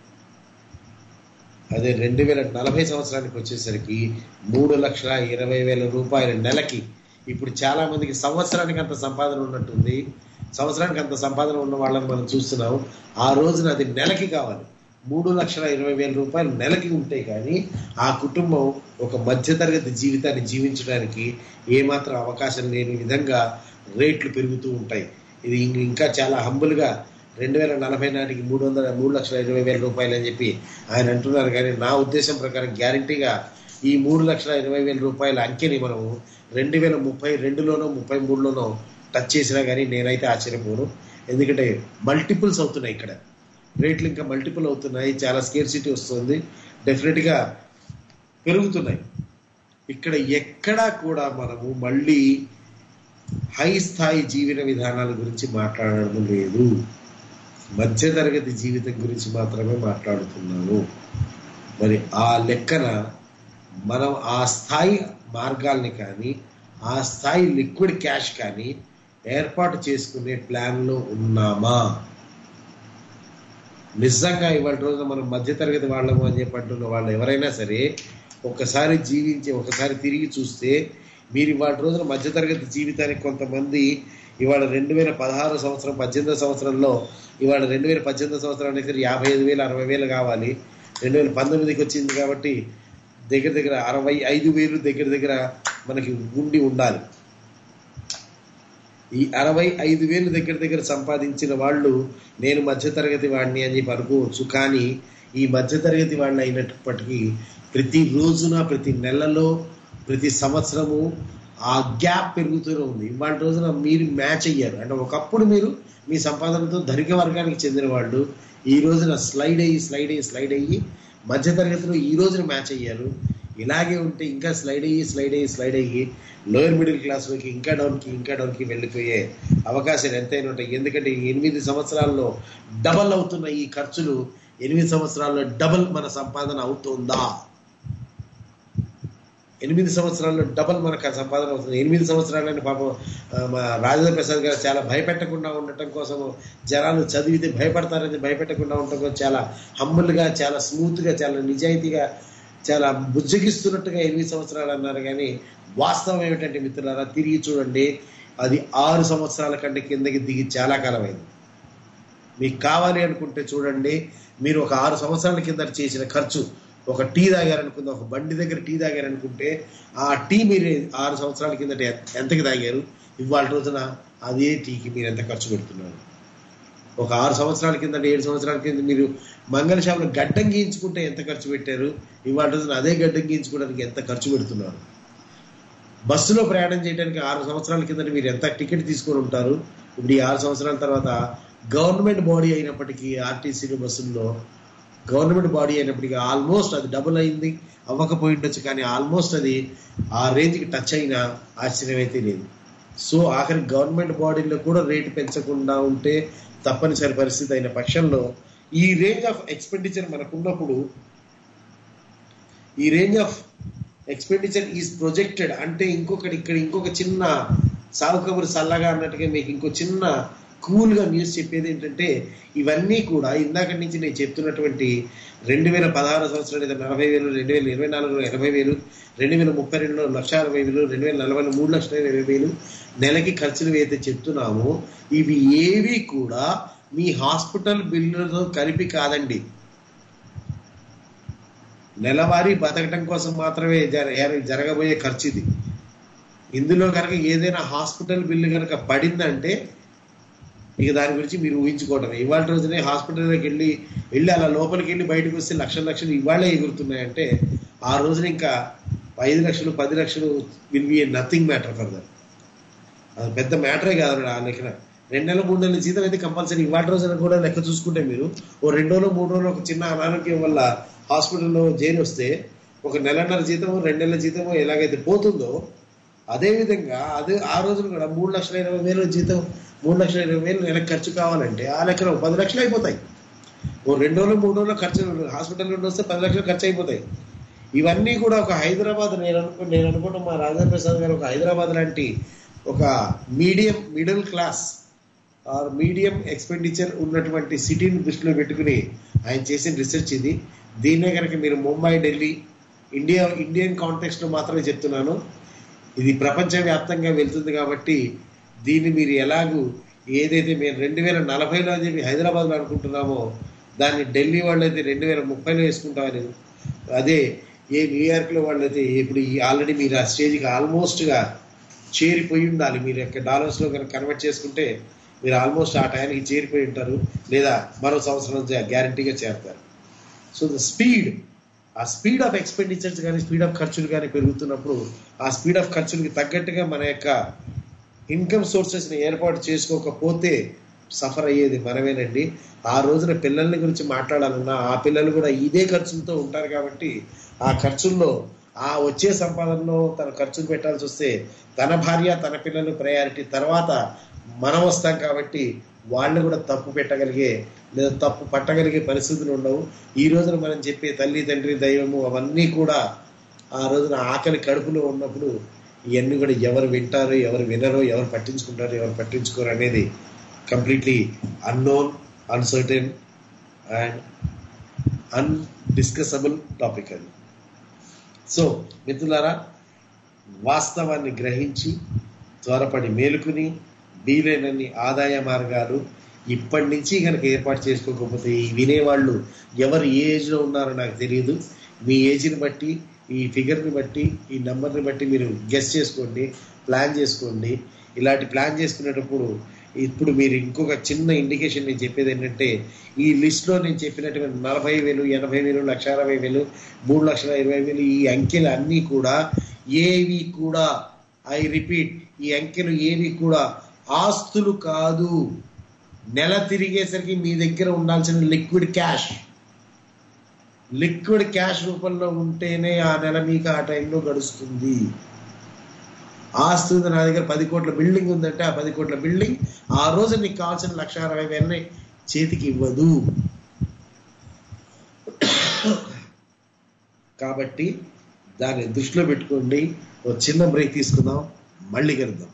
అదే రెండు వేల నలభై సంవత్సరానికి వచ్చేసరికి మూడు లక్షల ఇరవై వేల రూపాయల నెలకి. ఇప్పుడు చాలా మందికి సంవత్సరానికి అంత సంపాదన ఉన్నట్టుంది, సంవత్సరానికి అంత సంపాదన ఉన్న వాళ్ళని మనం చూస్తున్నాం. ఆ రోజున అది నెలకి కావాలి. మూడు లక్షల ఇరవై వేల రూపాయలు నెలకి ఉంటే కానీ ఆ కుటుంబం ఒక మధ్యతరగతి జీవితాన్ని జీవించడానికి ఏమాత్రం అవకాశం లేని విధంగా రేట్లు పెరుగుతూ ఉంటాయి. ఇది ఇంకా చాలా హంబుల్గా రెండు వేల నలభై నాటికి మూడు వందల మూడు లక్షల ఇరవై వేల రూపాయలు అని చెప్పి ఆయన అంటున్నారు. కానీ నా ఉద్దేశం ప్రకారం గ్యారంటీగా ఈ మూడు లక్షల ఇరవై వేల రూపాయల అంకెని మనం రెండు వేల ముప్పై రెండులోనో ముప్పై మూడులోనో టచ్ చేసినా కానీ నేనైతే ఆశ్చర్యపోను. ఎందుకంటే మల్టిపుల్స్ అవుతున్నాయి, ఇక్కడ రేట్లు ఇంకా మల్టిపుల్ అవుతున్నాయి, చాలా స్కేర్సిటీ వస్తుంది, డెఫినెట్గా పెరుగుతున్నాయి. ఇక్కడ ఎక్కడా కూడా మనము మళ్ళీ హై స్థాయి జీవన విధానాల గురించి మాట్లాడడం లేదు, మధ్యతరగతి జీవితం గురించి మాత్రమే మాట్లాడుతున్నాను. మరి ఆ లెక్కన మనం ఆ స్థాయి మార్గాల్ని కానీ ఆ స్థాయి లిక్విడ్ క్యాష్ కానీ ఏర్పాటు చేసుకునే ప్లాన్లో ఉన్నామా? నిజంగా ఇవాళ రోజున మనం మధ్యతరగతి వాళ్ళము అని చెప్పి అంటున్న వాళ్ళు ఎవరైనా సరే ఒకసారి జీవించి ఒకసారి తిరిగి చూస్తే మీరు ఇవాళ రోజున మధ్యతరగతి జీవితానికి కొంతమంది ఇవాళ రెండు వేల పదహారు సంవత్సరం పద్దెనిమిదో సంవత్సరంలో ఇవాళ రెండు వేల పద్దెనిమిదో సంవత్సరానికి యాభై ఐదు వేలు అరవై వేలు కావాలి. రెండు వేల పంతొమ్మిదికి వచ్చింది కాబట్టి దగ్గర దగ్గర అరవై ఐదు వేలు దగ్గర దగ్గర మనకి ఉండి ఉండాలి. ఈ అరవై ఐదు వేలు దగ్గర దగ్గర సంపాదించిన వాళ్ళు నేను మధ్యతరగతి వాడిని అని చెప్పి అనుకోవచ్చు. కానీ ఈ మధ్యతరగతి వాడిని అయినప్పటికీ ప్రతి రోజున ప్రతి నెలలో ప్రతి సంవత్సరము ఆ గ్యాప్ పెరుగుతూనే ఉంది. ఇవాళ రోజున మీరు మ్యాచ్ అయ్యారు అంటే ఒకప్పుడు మీరు మీ సంపాదనతో ధనిక వర్గానికి చెందిన వాళ్ళు ఈ రోజున స్లైడ్ అయ్యి స్లైడ్ అయ్యి స్లైడ్ అయ్యి మధ్యతరగతిలో ఈ రోజున మ్యాచ్ అయ్యారు. ఇలాగే ఉంటే ఇంకా స్లైడ్ అయ్యి స్లైడ్ అయ్యి స్లైడ్ అయ్యి లోయర్ మిడిల్ క్లాస్లోకి ఇంకా డౌన్కి ఇంకా డౌన్కి వెళ్ళిపోయే అవకాశాలు ఎంతైనా ఉంటాయి. ఎందుకంటే ఎనిమిది సంవత్సరాల్లో డబల్ అవుతున్న ఈ ఖర్చులు ఎనిమిది సంవత్సరాల్లో డబల్ మన సంపాదన అవుతుందా? ఎనిమిది సంవత్సరాల్లో డబల్ మనకు సంపాదన అవుతుంది. ఎనిమిది సంవత్సరాలని పాపం రాజేంద్ర ప్రసాద్ గారు చాలా భయపెట్టకుండా ఉండటం కోసం, జనాలు చదివితే భయపడతారని భయపెట్టకుండా ఉండటం కోసం చాలా హంబుల్గా చాలా స్మూత్గా చాలా నిజాయితీగా చాలా బుజ్జగిస్తున్నట్టుగా ఎనిమిది సంవత్సరాలు అన్నారు. కానీ వాస్తవం ఏమిటంటే మిత్రులారా, తిరిగి చూడండి, అది ఆరు సంవత్సరాల కంటే కిందకి దిగి చాలా కాలమైంది. మీకు కావాలి అనుకుంటే చూడండి, మీరు ఒక ఆరు సంవత్సరాల కింద చేసిన ఖర్చు, ఒక టీ తాగారనుకుందాం, ఒక బండి దగ్గర టీ తాగారనుకుంటే ఆ టీ మీరు ఆరు సంవత్సరాల కిందట ఎంతకి తాగారు, ఇవాళ రోజున అదే టీకి మీరు ఎంత ఖర్చు పెడుతున్నారు? ఒక ఆరు సంవత్సరాల కింద ఏడు సంవత్సరాల కింద మీరు మంగళషాపులో గడ్డం గీయించుకుంటే ఎంత ఖర్చు పెట్టారు, ఇవాళ రోజున అదే గడ్డం గీయించుకోవడానికి ఎంత ఖర్చు పెడుతున్నారు? బస్సులో ప్రయాణం చేయడానికి ఆరు సంవత్సరాల కింద మీరు ఎంత టికెట్ తీసుకొని ఉంటారు? ఇప్పుడు ఈ ఆరు సంవత్సరాల తర్వాత గవర్నమెంట్ బాడీ అయినప్పటికీ ఆర్టీసీ బస్సుల్లో గవర్నమెంట్ బాడీ అయినప్పటికీ ఆల్మోస్ట్ అది డబుల్ అయింది, అవ్వకపోయి ఉండొచ్చు, కానీ ఆల్మోస్ట్ అది ఆ రేంజ్కి టచ్ అయినా ఆశ్చర్యం అయితే లేదు. సో ఆఖరి గవర్నమెంట్ బాడీలో కూడా రేటు పెంచకుండా ఉంటే తప్పనిసరి పరిస్థితి అయిన పక్షంలో ఈ రేంజ్ ఆఫ్ ఎక్స్పెండిచర్ మనకున్నప్పుడు, ఈ range of expenditure is projected అంటే ఇంకొకటి ఇక్కడ ఇంకొక చిన్న సాగు కబురు సల్లగా అన్నట్టుగా మీకు ఇంకో చిన్న కూల్గా న్యూస్ చెప్పేది ఏంటంటే ఇవన్నీ కూడా ఇందాక నుంచి నేను చెప్తున్నటువంటి రెండు వేల పదహారు సంవత్సరాలు లేదా నలభై వేలు రెండు వేల ఇరవై నాలుగులో ఎనభై వేలు రెండు వేల ముప్పై రెండులో లక్ష అరవై వేలు రెండు వేల నలభైలో మూడు లక్షల ఇరవై వేలు నెలకి ఖర్చులు ఏదైతే చెప్తున్నామో ఇవి ఏవి కూడా మీ హాస్పిటల్ బిల్లులతో కలిపి కాదండి. నెలవారీ బతకటం కోసం మాత్రమే జరగబోయే ఖర్చు ఇది. ఇందులో కనుక ఏదైనా హాస్పిటల్ బిల్లు కనుక పడిందంటే ఇక దాని గురించి మీరు ఊహించుకోవటం. ఇవాళ రోజునే హాస్పిటల్లోకి వెళ్ళి వెళ్ళి అలా లోపలికి వెళ్ళి బయటకు వస్తే లక్షల లక్షలు ఇవాళే ఎగురుతున్నాయంటే ఆ రోజున ఇంకా ఐదు లక్షలు పది లక్షలు will be a nothing matter for that. అది పెద్ద మ్యాటరే కాదు. ఆ లెక్కన రెండు నెలలు మూడు నెలల జీతం అయితే కంపల్సరీ ఇవాళ రోజున కూడా లెక్క చూసుకుంటే మీరు ఓ రెండు రోజులు మూడు రోజులు ఒక చిన్న అనారోగ్యం వల్ల హాస్పిటల్లో చేరి వస్తే ఒక నెలన్నర జీతము రెండు నెలల జీతము ఎలాగైతే పోతుందో అదేవిధంగా అదే ఆ రోజున కూడా మూడు లక్షల ఇరవై వేలు జీతం మూడు లక్షల ఇరవై వేలు నెలకు ఖర్చు కావాలంటే ఆ లెక్కన పది లక్షలు అయిపోతాయి. ఓ రెండు రోజులు మూడు రోజులు ఖర్చు హాస్పిటల్ నుండి వస్తే పది లక్షలు ఖర్చు అయిపోతాయి. ఇవన్నీ కూడా ఒక హైదరాబాద్ నేను అనుకో నేను అనుకుంటున్నా మా రాజేంద్ర ప్రసాద్ గారు ఒక హైదరాబాద్ లాంటి ఒక medium middle class or medium expenditure ఉన్నటువంటి సిటీని దృష్టిలో పెట్టుకుని ఆయన చేసిన రీసెర్చ్ ఇది. దీన్నే కనుక మీరు ముంబై ఢిల్లీ ఇండియా ఇండియన్ కాంటెక్స్ట్లో మాత్రమే చెప్తున్నాను. ఇది ప్రపంచవ్యాప్తంగా వెళ్తుంది కాబట్టి దీన్ని మీరు ఎలాగూ ఏదైతే మేము రెండు వేల నలభైలో అని చెప్పి హైదరాబాద్లో అనుకుంటున్నామో దాన్ని ఢిల్లీ వాళ్ళైతే రెండు వేల ముప్పైలో వేసుకుంటామని, అదే ఏ న్యూయార్క్లో వాళ్ళైతే ఇప్పుడు ఆల్రెడీ మీరు ఆ స్టేజ్కి ఆల్మోస్ట్గా చేరిపోయి ఉండాలి. మీరు యొక్క డాలర్స్లో కనుక కన్వర్ట్ చేసుకుంటే మీరు ఆల్మోస్ట్ ఆ టైంకి చేరిపోయి ఉంటారు, లేదా మరో సంవత్సరం గ్యారంటీగా చేరుతారు. సో ద స్పీడ్ ఆ స్పీడ్ ఆఫ్ ఎక్స్పెండిచర్స్ కానీ స్పీడ్ ఆఫ్ ఖర్చులు కానీ పెరుగుతున్నప్పుడు ఆ స్పీడ్ ఆఫ్ ఖర్చులకి తగ్గట్టుగా మన యొక్క ఇన్కమ్ సోర్సెస్ని ఏర్పాటు చేసుకోకపోతే సఫర్ అయ్యేది మనమేనండి. ఆ రోజున పిల్లల్ని గురించి మాట్లాడాలన్నా ఆ పిల్లలు కూడా ఇదే ఖర్చులతో ఉంటారు కాబట్టి ఆ ఖర్చుల్లో ఆ వచ్చే సంపాదనలో తన ఖర్చులు పెట్టాల్సి వస్తే తన భార్య తన పిల్లలు ప్రయారిటీ, తర్వాత మనం వస్తాం కాబట్టి వాళ్ళు కూడా తప్పు పెట్టగలిగే లేదా తప్పు పట్టగలిగే పరిస్థితులు ఉండవు. ఈ రోజున మనం చెప్పే తల్లి తండ్రి దైవము అవన్నీ కూడా ఆ రోజున ఆకలి కడుపులో ఉన్నప్పుడు ఇవన్నీ కూడా ఎవరు వింటారో ఎవరు వినరో ఎవరు పట్టించుకుంటారో ఎవరు పట్టించుకోరు అనేది completely unknown uncertain and undiscussable topic అది. సో మిత్రులారా, వాస్తవాన్ని గ్రహించి త్వరపడి మేలుకుని వీలైనన్ని ఆదాయ మార్గాలు ఇప్పటి నుంచి కనుక ఏర్పాటు చేసుకోకపోతే ఈ వినేవాళ్ళు ఎవరు ఏ ఏజ్లో ఉన్నారో నాకు తెలియదు. మీ ఏజ్ని బట్టి ఈ ఫిగర్ని బట్టి ఈ నెంబర్ని బట్టి మీరు గెస్ చేసుకోండి, ప్లాన్ చేసుకోండి. ఇలాంటి ప్లాన్ చేసుకునేటప్పుడు ఇప్పుడు మీరు ఇంకొక చిన్న ఇండికేషన్ నేను చెప్పేది ఏంటంటే ఈ లిస్ట్లో నేను చెప్పినటువంటి నలభై వేలు ఎనభై వేలు లక్ష అరవై వేలు మూడు లక్షల ఇరవై వేలు ఈ అంకెలు అన్నీ కూడా ఏవి కూడా ఐ రిపీట్ ఈ అంకెలు ఏవి కూడా ఆస్తులు కాదు. నెల తిరిగేసరికి మీ దగ్గర ఉండాల్సిన లిక్విడ్ క్యాష్ లిక్విడ్ క్యాష్ రూపంలో ఉంటేనే ఆ నెల మీకు ఆ టైంలో గడుస్తుంది. ఆస్తి ఉంది నా దగ్గర పది కోట్ల బిల్డింగ్ ఉందంటే ఆ పది కోట్ల బిల్డింగ్ ఆ రోజు నీకు కావాల్సిన లక్ష అరవై వేలని చేతికి ఇవ్వదు. కాబట్టి దాన్ని దృష్టిలో పెట్టుకోండి. ఒక చిన్న బ్రేక్ తీసుకుందాం, మళ్ళీ కలుద్దాం.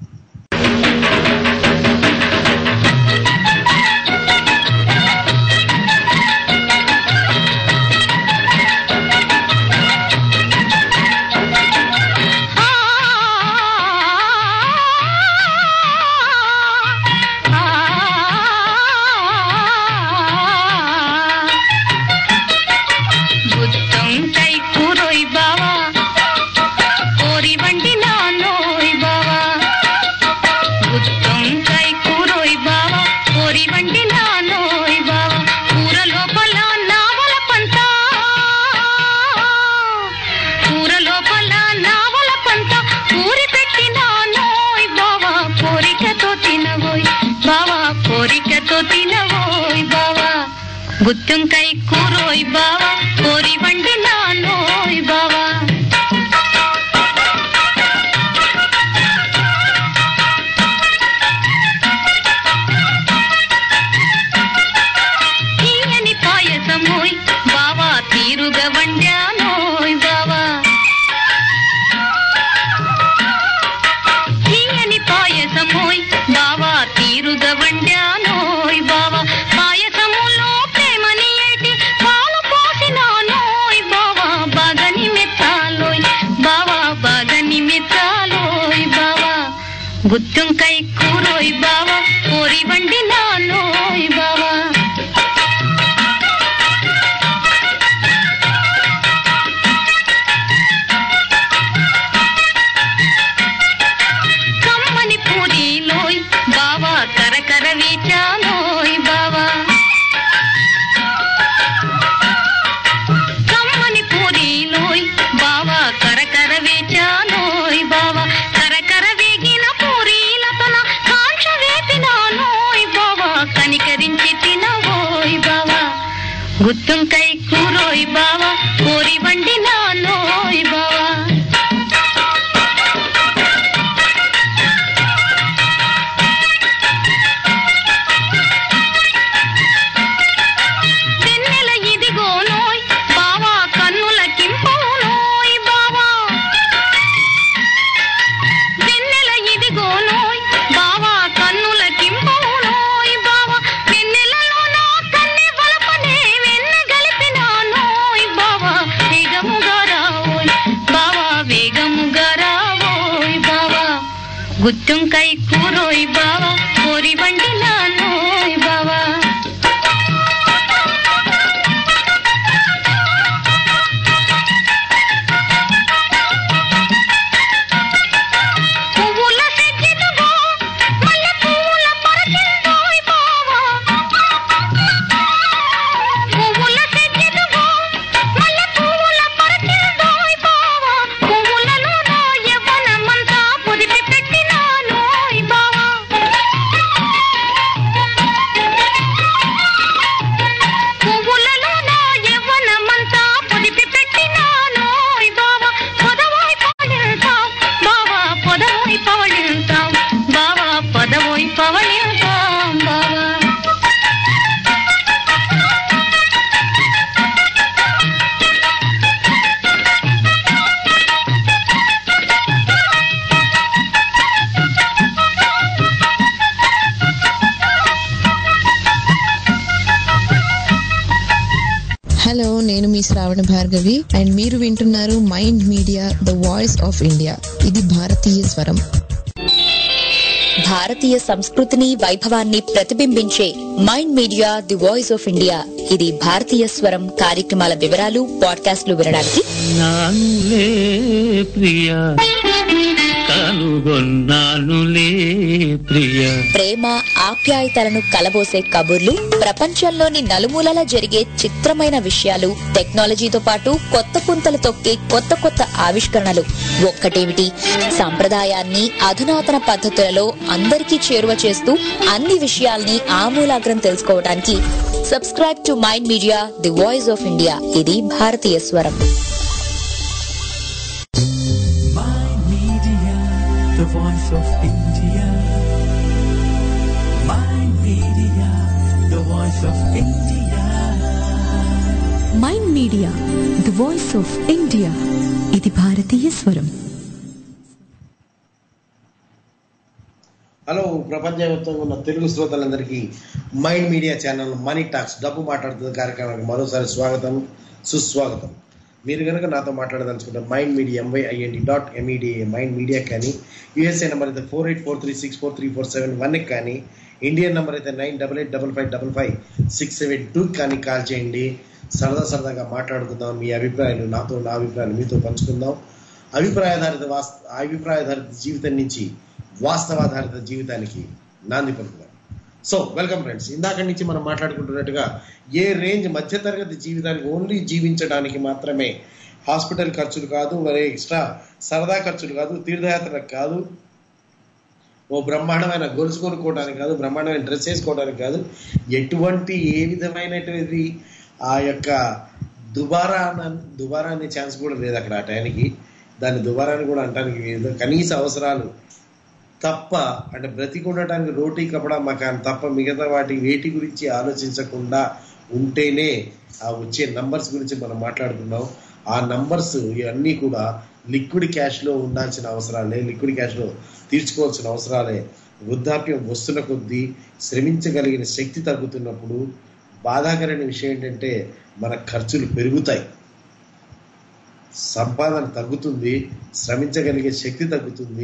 గుత్తుంకై కూరోయ్ బావా కోరి వండి నానోయ్ బావా తీయని పాయసమోయ్ బావా తీరుగా వండానోయ్ బావా తీయని పాయసమోయ్ బావా తీరుగా వండా గుత్తుంకై కూరోయ్ బావా కోరి వండి నానోయ్ బావా కమ్మని పూరీలోయ్ బావా కరకర వీచానోయ్ బావా కమ్మని పూరీలోయ్ బావా కరకర వీచానోయ్ బావా కరకర వేగిన పూరీలతోన కాంక్ష వేపినానోయ్ బావా కనికరించి తినవోయ్ బావా గుత్తుంకై కూరోయ్ బావా కోరి వండి నానోయ్ బావా వెన్నెల ఇదిగోనోయ్ బావా కన్నుల కింపౌనోయ్ బావా వెన్నెల ఇదిగోనోయ్ బావా కన్నుల కింపౌనోయ్ బావా వెన్నెలలో నా కన్నె వలపనే వెన్న గలిపినానోయ్ బావా వేగముగా రావోయ్ బావా వేగముగా రావోయ్ బావా గుత్తుంకై కూరోయ్ బావా కోరి వండి నానోయ్ బావా పువ్వుల సెజ్జెనుగో మల్లె పువ్వుల పరచిందోయ్ బావా పువ్వుల సెజ్జెనుగో మల్లె పువ్వుల పరచిందోయ్ బావా పువ్వులలో నా యవ్వనమంతా పొదిపి పెట్టినానోయ్ బావా పువ్వులలో నా యవ్వనమంతా పొదిపి పెట్టినానోయ్ బావా పొదవోయ్ పవళింతాం బావా పొదవోయ్ పవళింతాం బావా పొదవోయ్ పవళింతాం బావా హలో, నేను మీ శ్రావణ భార్గవి అండ్ మీరు వింటున్నారు mind media the voice of India. ఇది భారతీయ స్వరం. భారతీయ సంస్కృతిని వైభవాన్ని ప్రతిబింబించే mind media the voice of India. ఇది భారతీయ స్వరం కార్యక్రమాల వివరాలు పాడ్కాస్ట్లు వినడానికి నానులే ప్రియ కనుగొన్నానులే ప్రియ. ప్రేమ ఆప్యాయతలను కలబోసే కబుర్లు, ప్రపంచంలోని నలుమూలలా జరిగే చిత్రమైన విషయాలు, టెక్నాలజీతో పాటు కొత్త పుంతలు తొక్కే కొత్త కొత్త ఆవిష్కరణలు. ఒక్కటేమిటి, సంప్రదాయాన్ని అధునాతన పద్ధతులలో అందరికీ చేరువ చేస్తూ అన్ని విషయాల్ని ఆమూలాగ్రం తెలుసుకోవడానికి subscribe to mind media the voice of India. ఇది భారతీయ స్వరం. The voice of India. Mind Media, the voice of India. Mind media the voice of India. ఇది భారతీయ స్వరం. హలో, ప్రపంచవ్యాప్తంగా ఉన్న తెలుగు శ్రోతలందరికీ mind media channel money talks డబ్బు మాట్లాడుతున్న కార్యక్రమానికి మరోసారి స్వాగతం, సుస్వాగతం. మీరు కనుక నాతో మాట్లాడదలుచుకుంటే mind media M Y I N D dot MEDA mind media కానీ, యూఎస్ఏ నెంబర్ అయితే four eight four three six four three four seven వన్కి కానీ, ఇండియన్ నెంబర్ అయితే nine double eight double five double five six seven టూకి కానీ కాల్ చేయండి. సరదా సరదాగా మాట్లాడుకుందాం. మీ అభిప్రాయాలు నాతో, నా అభిప్రాయాలు మీతో పంచుకుందాం. అభిప్రాయాధారిత వాస్త అభిప్రాయాధారిత జీవితం నుంచి వాస్తవాధారిత జీవితానికి నాంది పలుకుదాం. So welcome friends. ఇందాక నుంచి మనం మాట్లాడుకుంటున్నట్టుగా ఏ రేంజ్ మధ్యతరగతి జీవితానికి ఓన్లీ జీవించడానికి మాత్రమే, హాస్పిటల్ ఖర్చులు కాదు, మరి ఎక్స్ట్రా సరదా ఖర్చులు కాదు, తీర్థయాత్రకు కాదు, ఓ బ్రహ్మాండమైన గొలుసు కొనుక్కోవడానికి కాదు, బ్రహ్మాండమైన డ్రెస్ వేసుకోవడానికి కాదు, ఎటువంటి ఏ విధమైనటువంటి ఆ యొక్క దుబారా దుబారా అనే ఛాన్స్ కూడా లేదు అక్కడ. ఆ టైంకి దాన్ని దుబారాన్ని కూడా అంటానికి లేదు. కనీస అవసరాలు తప్ప, అంటే బ్రతికుండటానికి రోటీ కపడా మకాన్ తప్ప మిగతా వాటి వేటి గురించి ఆలోచించకుండా ఉంటేనే ఆ వచ్చే నంబర్స్ గురించి మనం మాట్లాడుతున్నాం. ఆ నంబర్స్ ఇవన్నీ కూడా లిక్విడ్ క్యాష్లో ఉండాల్సిన అవసరాలే, లిక్విడ్ క్యాష్లో తీర్చుకోవాల్సిన అవసరాలే. వృద్ధాప్యం వస్తున్న కొద్దీ శ్రమించగలిగిన శక్తి తగ్గుతున్నప్పుడు బాధాకరమైన విషయం ఏంటంటే మన ఖర్చులు పెరుగుతాయి, సంపాదన తగ్గుతుంది, శ్రమించగలిగే శక్తి తగ్గుతుంది,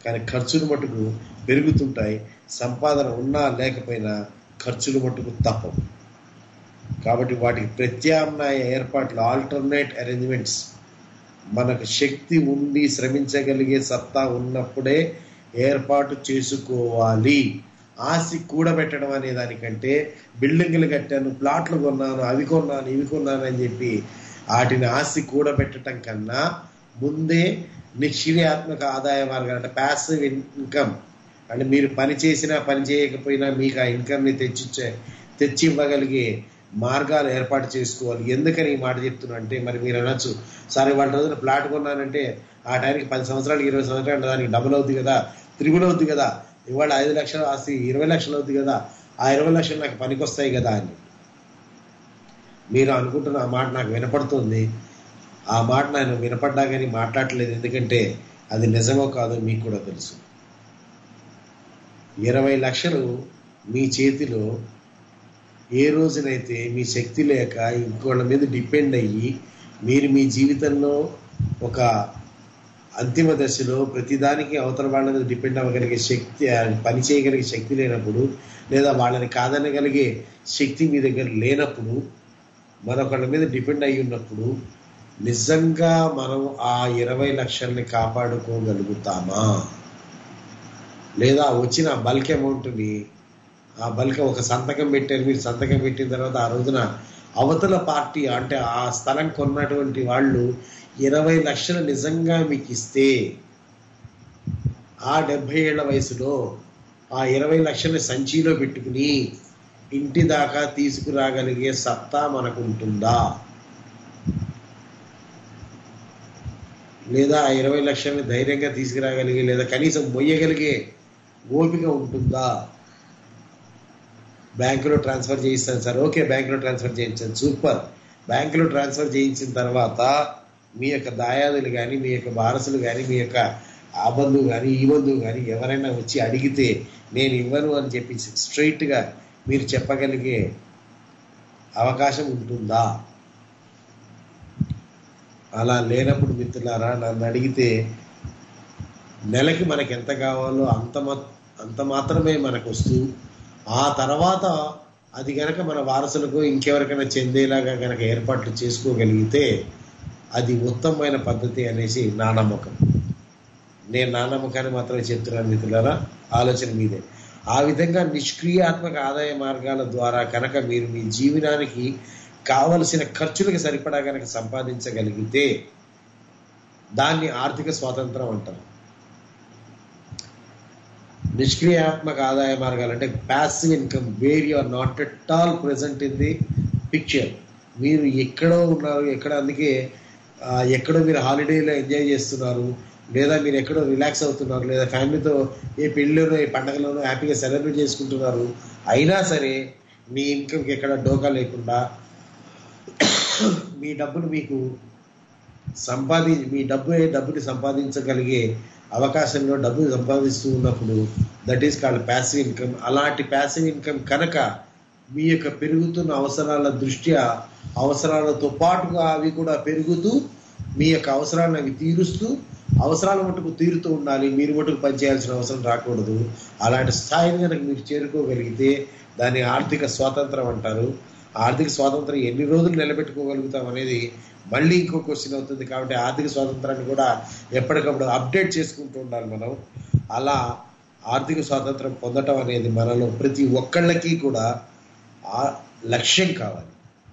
కానీ ఖర్చులు మటుకు పెరుగుతుంటాయి. సంపాదన ఉన్నా లేకపోయినా ఖర్చులు మటుకు తప్పవు. కాబట్టి వాటికి ప్రత్యామ్నాయ ఏర్పాట్లు, ఆల్టర్నేట్ అరేంజ్మెంట్స్, మనకు శక్తి ఉండి శ్రమించగలిగే సత్తా ఉన్నప్పుడే ఏర్పాటు చేసుకోవాలి. ఆస్తి కూడబెట్టడం అనే దానికంటే బిల్డింగ్లు కట్టాను, ప్లాట్లు కొన్నాను, అవి కొన్నాను, ఇవి కొన్నాను అని చెప్పి వాటిని ఆస్తి కూడబెట్టడం కన్నా ముందే నిష్క్రియాత్మక ఆదాయ మార్గాలు అంటే ప్యాసివ్ ఇన్కమ్ అంటే మీరు పని చేసినా పని చేయకపోయినా మీకు ఆ ఇన్కమ్ని తెచ్చిచ్చే తెచ్చి ఇవ్వగలిగే మార్గాలు ఏర్పాటు చేసుకోవాలి. ఎందుకని ఈ మాట చెప్తున్నా అంటే మరి మీరు అనొచ్చు, సరే వాళ్ళ రోజున ప్లాట్ కొన్నానంటే ఆ టైంకి పది సంవత్సరాలకి ఇరవై సంవత్సరాలు దానికి డబుల్ అవుద్ది కదా, త్రిబుల్ అవుద్ది కదా, ఇవాళ ఐదు లక్షలు ఆస్తి ఇరవై లక్షలు అవుద్ది కదా, ఆ ఇరవై లక్షలు నాకు పనికి వస్తాయి కదా అని మీరు అనుకుంటున్న ఆ మాట నాకు వినపడుతుంది. ఆ మాట నేను వినపడ్డా కానీ మాట్లాడలేదు, ఎందుకంటే అది నిజమో కాదో మీకు కూడా తెలుసు. ఇరవై లక్షలు మీ చేతిలో ఏ రోజునైతే మీ శక్తి లేక ఇంకోళ్ళ మీద డిపెండ్ అయ్యి మీరు మీ జీవితంలో ఒక అంతిమ దశలో ప్రతిదానికి అవతల వాళ్ళ మీద డిపెండ్ అవ్వగలిగే శక్తి, పని చేయగలిగే శక్తి లేనప్పుడు, లేదా వాళ్ళని కాదనగలిగే శక్తి మీ దగ్గర లేనప్పుడు, మరొకళ్ళ మీద డిపెండ్ అయి ఉన్నప్పుడు నిజంగా మనం ఆ ఇరవై లక్షల్ని కాపాడుకోగలుగుతామా? లేదా వచ్చిన బల్క్ అమౌంట్ని ఆ బల్క్ ఒక సంతకం పెట్టారు, మీరు సంతకం పెట్టిన తర్వాత ఆ రోజున అవతల పార్టీ అంటే ఆ స్థలం కొన్నటువంటి వాళ్ళు ఇరవై లక్షలు నిజంగా మీకు ఇస్తే ఆ డెబ్బై ఏళ్ల వయసులో ఆ ఇరవై లక్షల్ని సంచిలో పెట్టుకుని ఇంటి దాకా తీసుకురాగలిగే సత్తా మనకు ఉంటుందా? లేదా ఆ ఇరవై లక్షల్ని ధైర్యంగా తీసుకురాగలిగే లేదా కనీసం మొయ్యగలిగే ఓపిక ఉంటుందా? బ్యాంకులో ట్రాన్స్ఫర్ చేయిస్తాను సార్, ఓకే బ్యాంకులో ట్రాన్స్ఫర్ చేయించాను, సూపర్. బ్యాంకులో ట్రాన్స్ఫర్ చేయించిన తర్వాత మీ యొక్క దాయాదులు కానీ మీ యొక్క వారసులు కానీ మీ యొక్క ఆ బంధువు కానీ ఈ బంధువు కానీ ఎవరైనా వచ్చి అడిగితే నేను ఇవ్వను అని చెప్పి స్ట్రైట్గా మీరు చెప్పగలిగే అవకాశం ఉంటుందా? అలా లేనప్పుడు మిత్రులారా, నన్ను అడిగితే నెలకి మనకి ఎంత కావాలో అంత అంత మాత్రమే మనకు వస్తూ ఆ తర్వాత అది కనుక మన వారసులకు ఇంకెవరికైనా చెందేలాగా కనుక ఏర్పాట్లు చేసుకోగలిగితే అది ఉత్తమమైన పద్ధతి అనేసి నా నమ్మకం. నేను నా నమ్మకాన్ని మాత్రమే చెప్తున్నాను మిత్రులారా, ఆలోచన మీదే. ఆ విధంగా నిష్క్రియాత్మక ఆదాయ మార్గాల ద్వారా కనుక మీరు మీ జీవనానికి కావలసిన ఖర్చులకు సరిపడా కనుక సంపాదించగలిగితే దాన్ని ఆర్థిక స్వాతంత్రం అంటారు. నిష్క్రియాత్మక ఆదాయ మార్గాలు అంటే passive income, where you are not at all present in the picture. మీరు ఎక్కడో ఉన్నారు, ఎక్కడ అందుకే ఎక్కడో మీరు హాలిడేలో ఎంజాయ్ చేస్తున్నారు, లేదా మీరు ఎక్కడో రిలాక్స్ అవుతున్నారు, లేదా ఫ్యామిలీతో ఏ పెళ్ళిలోనో ఏ పండగలోనో హ్యాపీగా సెలబ్రేట్ చేసుకుంటున్నారు. అయినా సరే మీ ఇన్కమ్కి ఎక్కడ డోకా లేకుండా మీ డబ్బును మీకు సంపాది మీ డబ్బు డబ్బుని సంపాదించగలిగే అవకాశంలో డబ్బులు సంపాదిస్తూ ఉన్నప్పుడు that is called passive income. అలాంటి ప్యాసివ్ ఇన్కమ్ కనుక మీ యొక్క పెరుగుతున్న అవసరాల దృష్ట్యా అవసరాలతో పాటుగా అవి కూడా పెరుగుతూ మీ యొక్క అవసరాలను అవి తీరుస్తూ అవసరాల మటుకు తీరుతూ ఉండాలి, మీరు మటుకు పనిచేయాల్సిన అవసరం రాకూడదు. అలాంటి స్థాయిని కనుక మీరు చేరుకోగలిగితే దాన్ని ఆర్థిక స్వాతంత్రం అంటారు. ఆర్థిక స్వాతంత్రం ఎన్ని రోజులు నిలబెట్టుకోగలుగుతాం అనేది మళ్ళీ ఇంకో క్వశ్చన్ అవుతుంది. కాబట్టి ఆర్థిక స్వాతంత్రాన్ని కూడా ఎప్పటికప్పుడు అప్డేట్ చేసుకుంటూ ఉండాలి మనం. అలా ఆర్థిక స్వాతంత్రం పొందటం అనేది మనలో ప్రతి ఒక్కళ్ళకి కూడా లక్ష్యం కావాలి.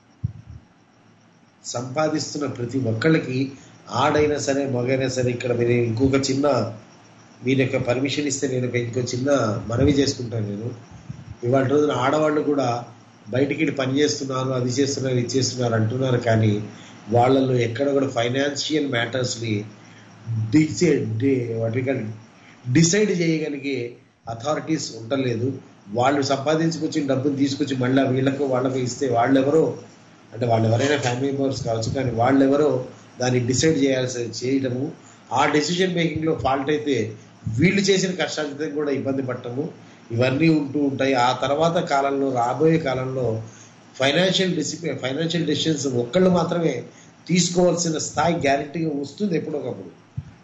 సంపాదిస్తున్న ప్రతి ఒక్కళ్ళకి ఆడైనా సరే మగైనా సరే, ఇక్కడ మీరు ఇంకొక చిన్న మీరు యొక్క పర్మిషన్ ఇస్తే నేను ఇంకో చిన్న మనవి చేసుకుంటాను. నేను ఇవాళ రోజున ఆడవాళ్ళు కూడా బయటికి పని చేస్తున్నారు, అది చేస్తున్నారు, ఇది చేస్తున్నారు అంటున్నారు, కానీ వాళ్ళల్లో ఎక్కడ కూడా ఫైనాన్షియల్ మ్యాటర్స్ని డిసైడ్ వాటికి డిసైడ్ చేయగలిగే అథారిటీస్ ఉండలేదు. వాళ్ళు సంపాదించుకొచ్చిన డబ్బులు తీసుకొచ్చి మళ్ళీ వీళ్ళకు వాళ్ళకు ఇస్తే వాళ్ళెవరో అంటే వాళ్ళు ఎవరైనా ఫ్యామిలీ మెంబర్స్ కావచ్చు, కానీ వాళ్ళెవరో దాన్ని డిసైడ్ చేయాల్సి చేయడము, ఆ డెసిషన్ మేకింగ్లో ఫాల్ట్ అయితే వీళ్ళు చేసిన కష్టాలతో కూడా ఇబ్బంది పడటము ఇవన్నీ ఉంటూ ఉంటాయి. ఆ తర్వాత కాలంలో రాబోయే కాలంలో ఫైనాన్షియల్ డిసిప్లిన్ ఫైనాన్షియల్ డెసిషన్స్ ఒక్కళ్ళు మాత్రమే తీసుకోవాల్సిన స్థాయి గ్యారెంటీగా వస్తుంది ఎప్పుడొకప్పుడు.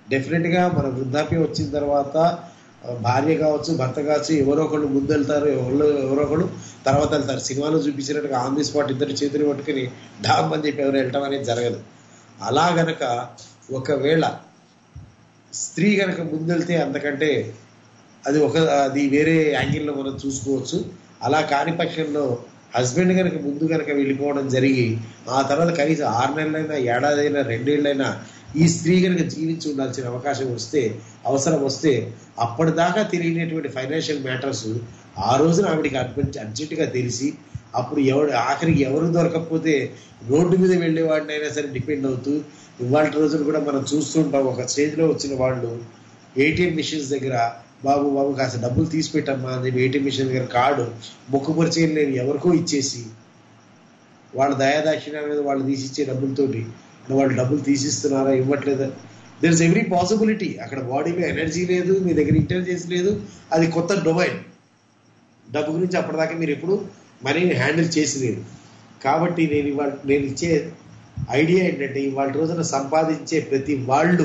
డెఫినెట్గా మన వృద్ధాప్యం వచ్చిన తర్వాత భార్య కావచ్చు, భర్త కావచ్చు, ఎవరో ఒకళ్ళు ముందు వెళ్తారు, ఎవరు ఎవరో ఒకళ్ళు తర్వాత వెళ్తారు. సినిమాలో చూపించినట్టుగా ఆన్ ది స్పాట్ ఇద్దరు చేతులు పట్టుకుని డామ్ అని చెప్పి ఎవరు వెళ్ళటం అనేది జరగదు. అలా గనక ఒకవేళ స్త్రీ గనక ముందెళ్తే అంతకంటే అది ఒక అది వేరే యాంగిల్లో మనం చూసుకోవచ్చు. అలా కాని పక్షంలో హస్బెండ్ కనుక ముందు కనుక వెళ్ళిపోవడం జరిగి ఆ తర్వాత కనీసం ఆరు నెలలైనా, ఏడాదైనా, రెండేళ్ళైనా ఈ స్త్రీ కనుక జీవించి ఉండాల్సిన అవకాశం వస్తే, అవసరం వస్తే, అప్పటిదాకా తెలియనటువంటి ఫైనాన్షియల్ మ్యాటర్స్ ఆ రోజున ఆవిడికి అర్జెంటుగా తెలిసి అప్పుడు ఎవరు ఆఖరికి ఎవరు దొరకకపోతే రోడ్డు మీద వెళ్ళేవాడిని అయినా సరే డిపెండ్ అవుతూ ఇవాళ రోజులు కూడా మనం చూస్తుంటాం. ఒక స్టేజ్లో వచ్చిన వాళ్ళు ఏటీఎం మిషన్స్ దగ్గర బాబు బాబు కాస్త డబ్బులు తీసి పెట్టమ్మా అని చెప్పి ఏటీఎం మిషన్ దగ్గర కార్డు మొక్కుపరిచయం లేని ఎవరికో ఇచ్చేసి వాళ్ళ దయాదాక్షిణ్యాల మీద వాళ్ళు తీసిచ్చే డబ్బులతోటి వాళ్ళు డబ్బులు తీసిస్తున్నారా ఇవ్వట్లేదా, దర్ ఇస్ ఎవ్రీ పాసిబిలిటీ. అక్కడ బాడీలో ఎనర్జీ లేదు, మీ దగ్గర ఇంటెలిజెన్స్ లేదు, అది కొత్త డొమైన్. డబ్బు గురించి అప్పటిదాకా మీరు ఎప్పుడు మనీని హ్యాండిల్ చేసి లేదు. కాబట్టి నేను ఇవాళ నేను ఇచ్చే ఐడియా ఏంటంటే ఇవాళ రోజున సంపాదించే ప్రతి వాళ్ళు,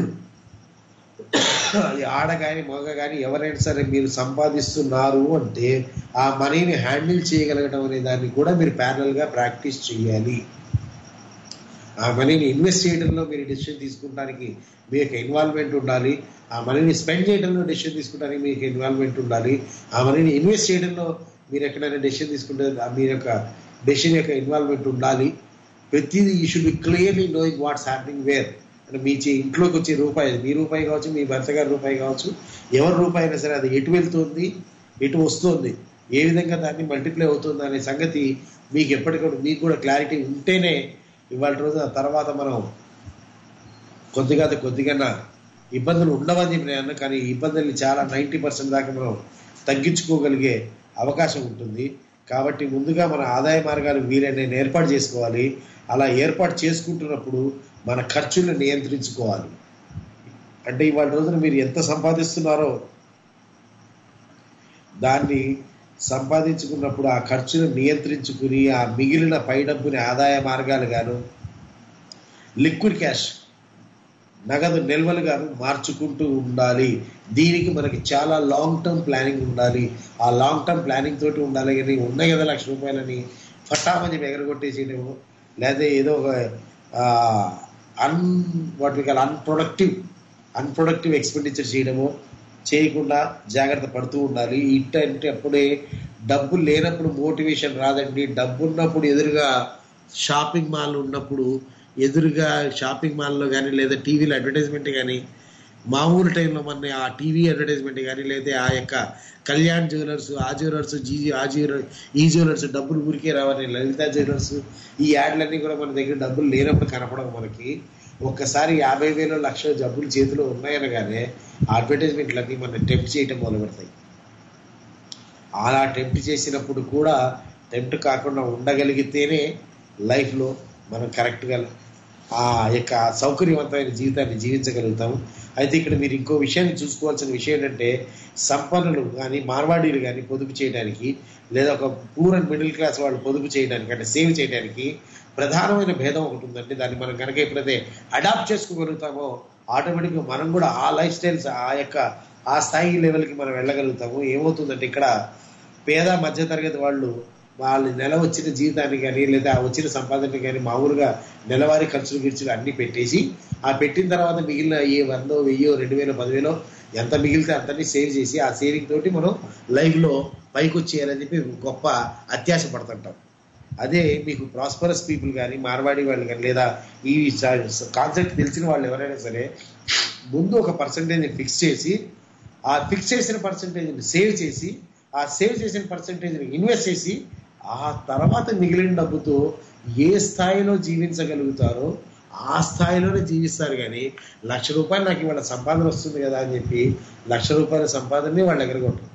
అది ఆడ కానీ మగ కానీ ఎవరైనా సరే మీరు సంపాదిస్తున్నారు అంటే ఆ మనీని హ్యాండిల్ చేయగలగడం అనే దాన్ని కూడా మీరు ప్యారల్గా ప్రాక్టీస్ చేయాలి. ఆ మనీని ఇన్వెస్ట్ చేయడంలో మీరు డెసిషన్ తీసుకుంటానికి మీ యొక్క ఇన్వాల్వ్మెంట్ ఉండాలి. ఆ మనీని స్పెండ్ చేయడంలో డెసిషన్ తీసుకుంటానికి మీకు ఇన్వాల్వ్మెంట్ ఉండాలి. ఆ మనీని ఇన్వెస్ట్ చేయడంలో మీరు ఎక్కడైనా డెసిషన్ తీసుకుంటే మీ యొక్క డెసిషన్ యొక్క ఇన్వాల్వ్మెంట్ ఉండాలి. ప్రతిదీ you should be clearly knowing what's happening where. అంటే మీ ఇంట్లోకి వచ్చే రూపాయి, మీ రూపాయి కావచ్చు, మీ భర్త గారి రూపాయి కావచ్చు, ఎవరి రూపాయి అయినా సరే అది ఎటు వెళ్తుంది, ఎటు వస్తుంది, ఏ విధంగా దాన్ని మల్టిప్లై అవుతుంది అనే సంగతి మీకు ఎప్పటికప్పుడు మీకు కూడా క్లారిటీ ఉంటేనే ఇవాళ రోజు ఆ తర్వాత మనం కొద్దిగా కొద్దిగా ఇబ్బందులు ఉండవని చెప్పి నేను అన్నా. కానీ ఈ ఇబ్బందుల్ని చాలా నైంటీ పర్సెంట్ దాకా మనం తగ్గించుకోగలిగే అవకాశం ఉంటుంది. కాబట్టి ముందుగా మన ఆదాయ మార్గాలు వీలైన ఏర్పాటు చేసుకోవాలి. అలా ఏర్పాటు చేసుకుంటున్నప్పుడు మన ఖర్చులను నియంత్రించుకోవాలి. అంటే ఇవాళ రోజున మీరు ఎంత సంపాదిస్తున్నారో దాన్ని సంపాదించుకున్నప్పుడు ఆ ఖర్చును నియంత్రించుకుని ఆ మిగిలిన పై డబ్బుని ఆదాయ మార్గాలు గాను, లిక్విడ్ క్యాష్ నగదు నిల్వలు గాను మార్చుకుంటూ ఉండాలి. దీనికి మనకి చాలా లాంగ్ టర్మ్ ప్లానింగ్ ఉండాలి. ఆ లాంగ్ టర్మ్ ప్లానింగ్ తోటి ఉండాలి. కానీ ఉన్నాయి కదా లక్ష రూపాయలని ఫటామని ఎగరగొట్టేసేయడము, లేదా ఏదో ఒక un what we call unproductive unproductive expenditure చేయడము చేయకుండా జాగ్రత్త పడుతూ ఉండాలి. ఇట్టంటే అప్పుడే డబ్బు లేనప్పుడు మోటివేషన్ రాదండి. డబ్బు ఉన్నప్పుడు ఎదురుగా షాపింగ్ మాల్ ఉన్నప్పుడు ఎదురుగా షాపింగ్ మాల్లో కానీ లేదా టీవీలో అడ్వర్టైజ్మెంట్ కానీ మామూలు టైంలో మన ఆ టీవీ అడ్వర్టైజ్మెంట్ కానీ లేదా ఆ యొక్క కళ్యాణ్ జ్యువెలర్స్, ఆ జ్యువెలర్స్, జీ ఆ జ్యువెలర్ ఈ జ్యువెలర్స్ డబ్బులు ఊరికే రావని లలిత జ్యువెలర్స్ ఈ యాడ్లన్నీ కూడా మన దగ్గర డబ్బులు లేనప్పుడు కనపడవు. మనకి ఒక్కసారి యాభై వేలు లక్షల డబ్బులు చేతిలో ఉన్నాయనగానే అడ్వర్టైజ్మెంట్లన్నీ మనం టెంప్ట్ చేయటం మొదలు పెడతాయి. అలా టెంప్ట్ చేసినప్పుడు కూడా టెంప్ట్ కాకుండా ఉండగలిగితేనే లైఫ్లో మనం కరెక్ట్గా ఆ యొక్క సౌకర్యవంతమైన జీవితాన్ని జీవించగలుగుతాము. అయితే ఇక్కడ మీరు ఇంకో విషయాన్ని చూసుకోవాల్సిన విషయం ఏంటంటే సంపన్నులు కానీ మార్వాడీలు కానీ పొదుపు చేయడానికి లేదా ఒక పూర్ అండ్ మిడిల్ క్లాస్ వాళ్ళు పొదుపు చేయడానికి అంటే సేవ్ చేయడానికి ప్రధానమైన భేదం ఒకటి ఉందంటే దాన్ని మనం కనుక ఎప్పుడైతే అడాప్ట్ చేసుకోగలుగుతామో ఆటోమేటిక్గా మనం కూడా ఆ లైఫ్ స్టైల్స్ ఆ యొక్క ఆ స్థాయి లెవెల్కి మనం వెళ్ళగలుగుతాము. ఏమవుతుందంటే ఇక్కడ పేద మధ్యతరగతి వాళ్ళు వాళ్ళు నెల వచ్చిన జీవితాన్ని కానీ లేదా వచ్చిన సంపాదనని కానీ మామూలుగా నెలవారీ ఖర్చులు గిర్చులు అన్నీ పెట్టేసి ఆ పెట్టిన తర్వాత మిగిలిన ఏ వందో వెయ్యో రెండు వేలో పదివేలో ఎంత మిగిలితే అంతని సేవ్ చేసి ఆ సేవింగ్ తోటి మనం లైఫ్లో పైకి వచ్చేయాలని చెప్పి గొప్ప అత్యాశ పడుతుంటాం. అదే మీకు ప్రాస్పరస్ పీపుల్ కానీ మార్వాడి వాళ్ళు కానీ లేదా ఈ కాన్సెప్ట్ తెలిసిన వాళ్ళు ఎవరైనా సరే ముందు ఒక పర్సంటేజ్ని ఫిక్స్ చేసి ఆ ఫిక్స్ చేసిన పర్సంటేజ్ని సేవ్ చేసి ఆ సేవ్ చేసిన పర్సంటేజ్ని ఇన్వెస్ట్ చేసి ఆ తర్వాత మిగిలిన డబ్బుతో ఏ స్థాయిలో జీవించగలుగుతారో ఆ స్థాయిలోనే జీవిస్తారు. కానీ లక్ష రూపాయలు నాకు ఇవాళ సంపాదన వస్తుంది కదా అని చెప్పి లక్ష రూపాయల సంపాదనని వాళ్ళు ఎగరగొట్టరు.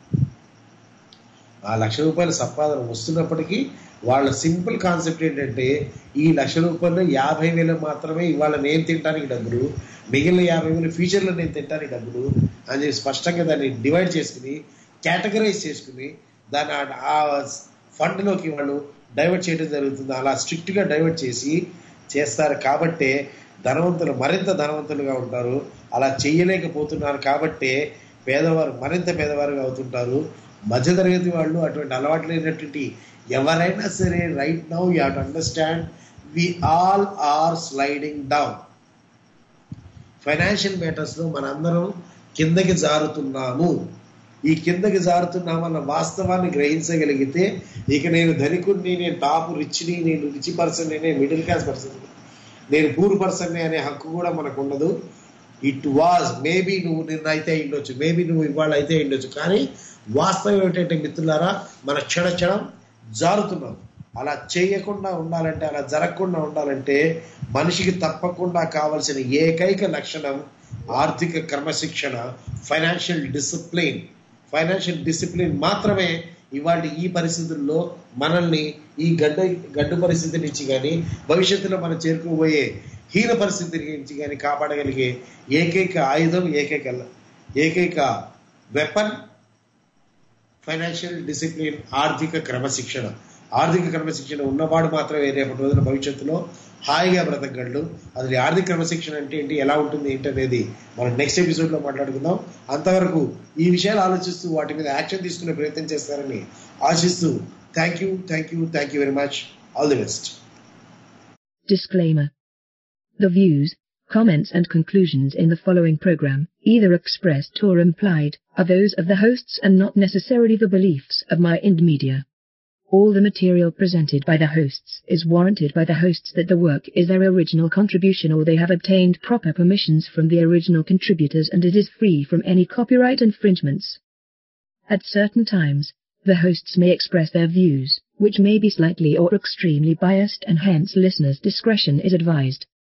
ఆ లక్ష రూపాయల సంపాదన వస్తున్నప్పటికీ వాళ్ళ సింపుల్ కాన్సెప్ట్ ఏంటంటే ఈ లక్ష రూపాయలు యాభై వేలు మాత్రమే ఇవాళ నేను తినడానికి డబ్బులు, మిగిలిన యాభై వేలు ఫ్యూచర్లో నేను తినడానికి డబ్బులు అని చెప్పి స్పష్టంగా దాన్ని డివైడ్ చేసుకుని కేటగరైజ్ చేసుకుని దాన్ని ఆ ఫండ్లోకి వాళ్ళు డైవర్ట్ చేయడం జరుగుతుంది. అలా స్ట్రిక్ట్గా డైవర్ట్ చేసి చేస్తారు. కాబట్టే ధనవంతులు మరింత ధనవంతులుగా ఉంటారు. అలా చేయలేకపోతున్నారు కాబట్టే పేదవారు మరింత పేదవారుగా అవుతుంటారు. మధ్యతరగతి వాళ్ళు అటువంటి అలవాటు లేనటువంటి ఎవరైనా సరే right now you have to understand we all are sliding down. Financial మ్యాటర్స్లో మనందరం కిందకి జారుతున్నాము. ఈ కిందకి జారుతున్నామన్న వాస్తవాన్ని గ్రహించగలిగితే ఇక నేను ధనికుడిని, నేను టాప్ రిచ్ని, నేను రిచ్ పర్సన్, నేను మిడిల్ క్లాస్ పర్సన్, నేను పూర్ పర్సన్ అనే హక్కు కూడా మనకు ఉండదు. ఇట్ వాజ్ మేబీ నువ్వు నిన్న అయితే ఉండొచ్చు, మేబీ నువ్వు ఇవాళ అయితే ఉండొచ్చు, కానీ వాస్తవం ఏమిటంటే మిత్రులారా మన క్షణ క్షణం జారుతున్నాం. అలా చేయకుండా ఉండాలంటే, అలా జరగకుండా ఉండాలంటే మనిషికి తప్పకుండా కావాల్సిన ఏకైక లక్షణం ఆర్థిక క్రమశిక్షణ, ఫైనాన్షియల్ డిసిప్లిన్. ఫైనాన్షియల్ డిసిప్లిన్ మాత్రమే ఇవాళ ఈ పరిస్థితుల్లో మనల్ని ఈ గడ్డ గడ్డు పరిస్థితి నుంచి కానీ భవిష్యత్తులో మనం చేరుకోబోయే హీన పరిస్థితి నుంచి కానీ కాపాడగలిగే ఏకైక ఆయుధం, ఏకైక ఏకైక వెపన్ ఫైనాన్షియల్ డిసిప్లిన్, ఆర్థిక క్రమశిక్షణ. ఆర్థిక క్రమశిక్షణ ఉన్నవాడు మాత్రమే రేపటి రోజున భవిష్యత్తులో హాయిగా బ్రతకగలడు. అది ఆర్థిక క్రమశిక్షణ అంటే ఏంటి, ఎలా ఉంటుంది ఏంటి అనేది మనం నెక్స్ట్ ఎపిసోడ్లో మాట్లాడుకుందాం. అంతవరకు ఈ విషయాలు ఆలోచిస్తూ వాటి మీద యాక్షన్ తీసుకునే ప్రయత్నం చేస్తారని ఆశిస్తూ thank you thank you thank you very much. All the best. Disclaimer. The views, comments and conclusions in the following program, either expressed or implied, are those of the hosts and not necessarily the beliefs of Mind Media. All the material presented by the hosts is warranted by the hosts that the work is their original contribution or they have obtained proper permissions from the original contributors and it is free from any copyright infringements. At certain times, the hosts may express their views, which may be slightly or extremely biased and hence listeners' discretion is advised.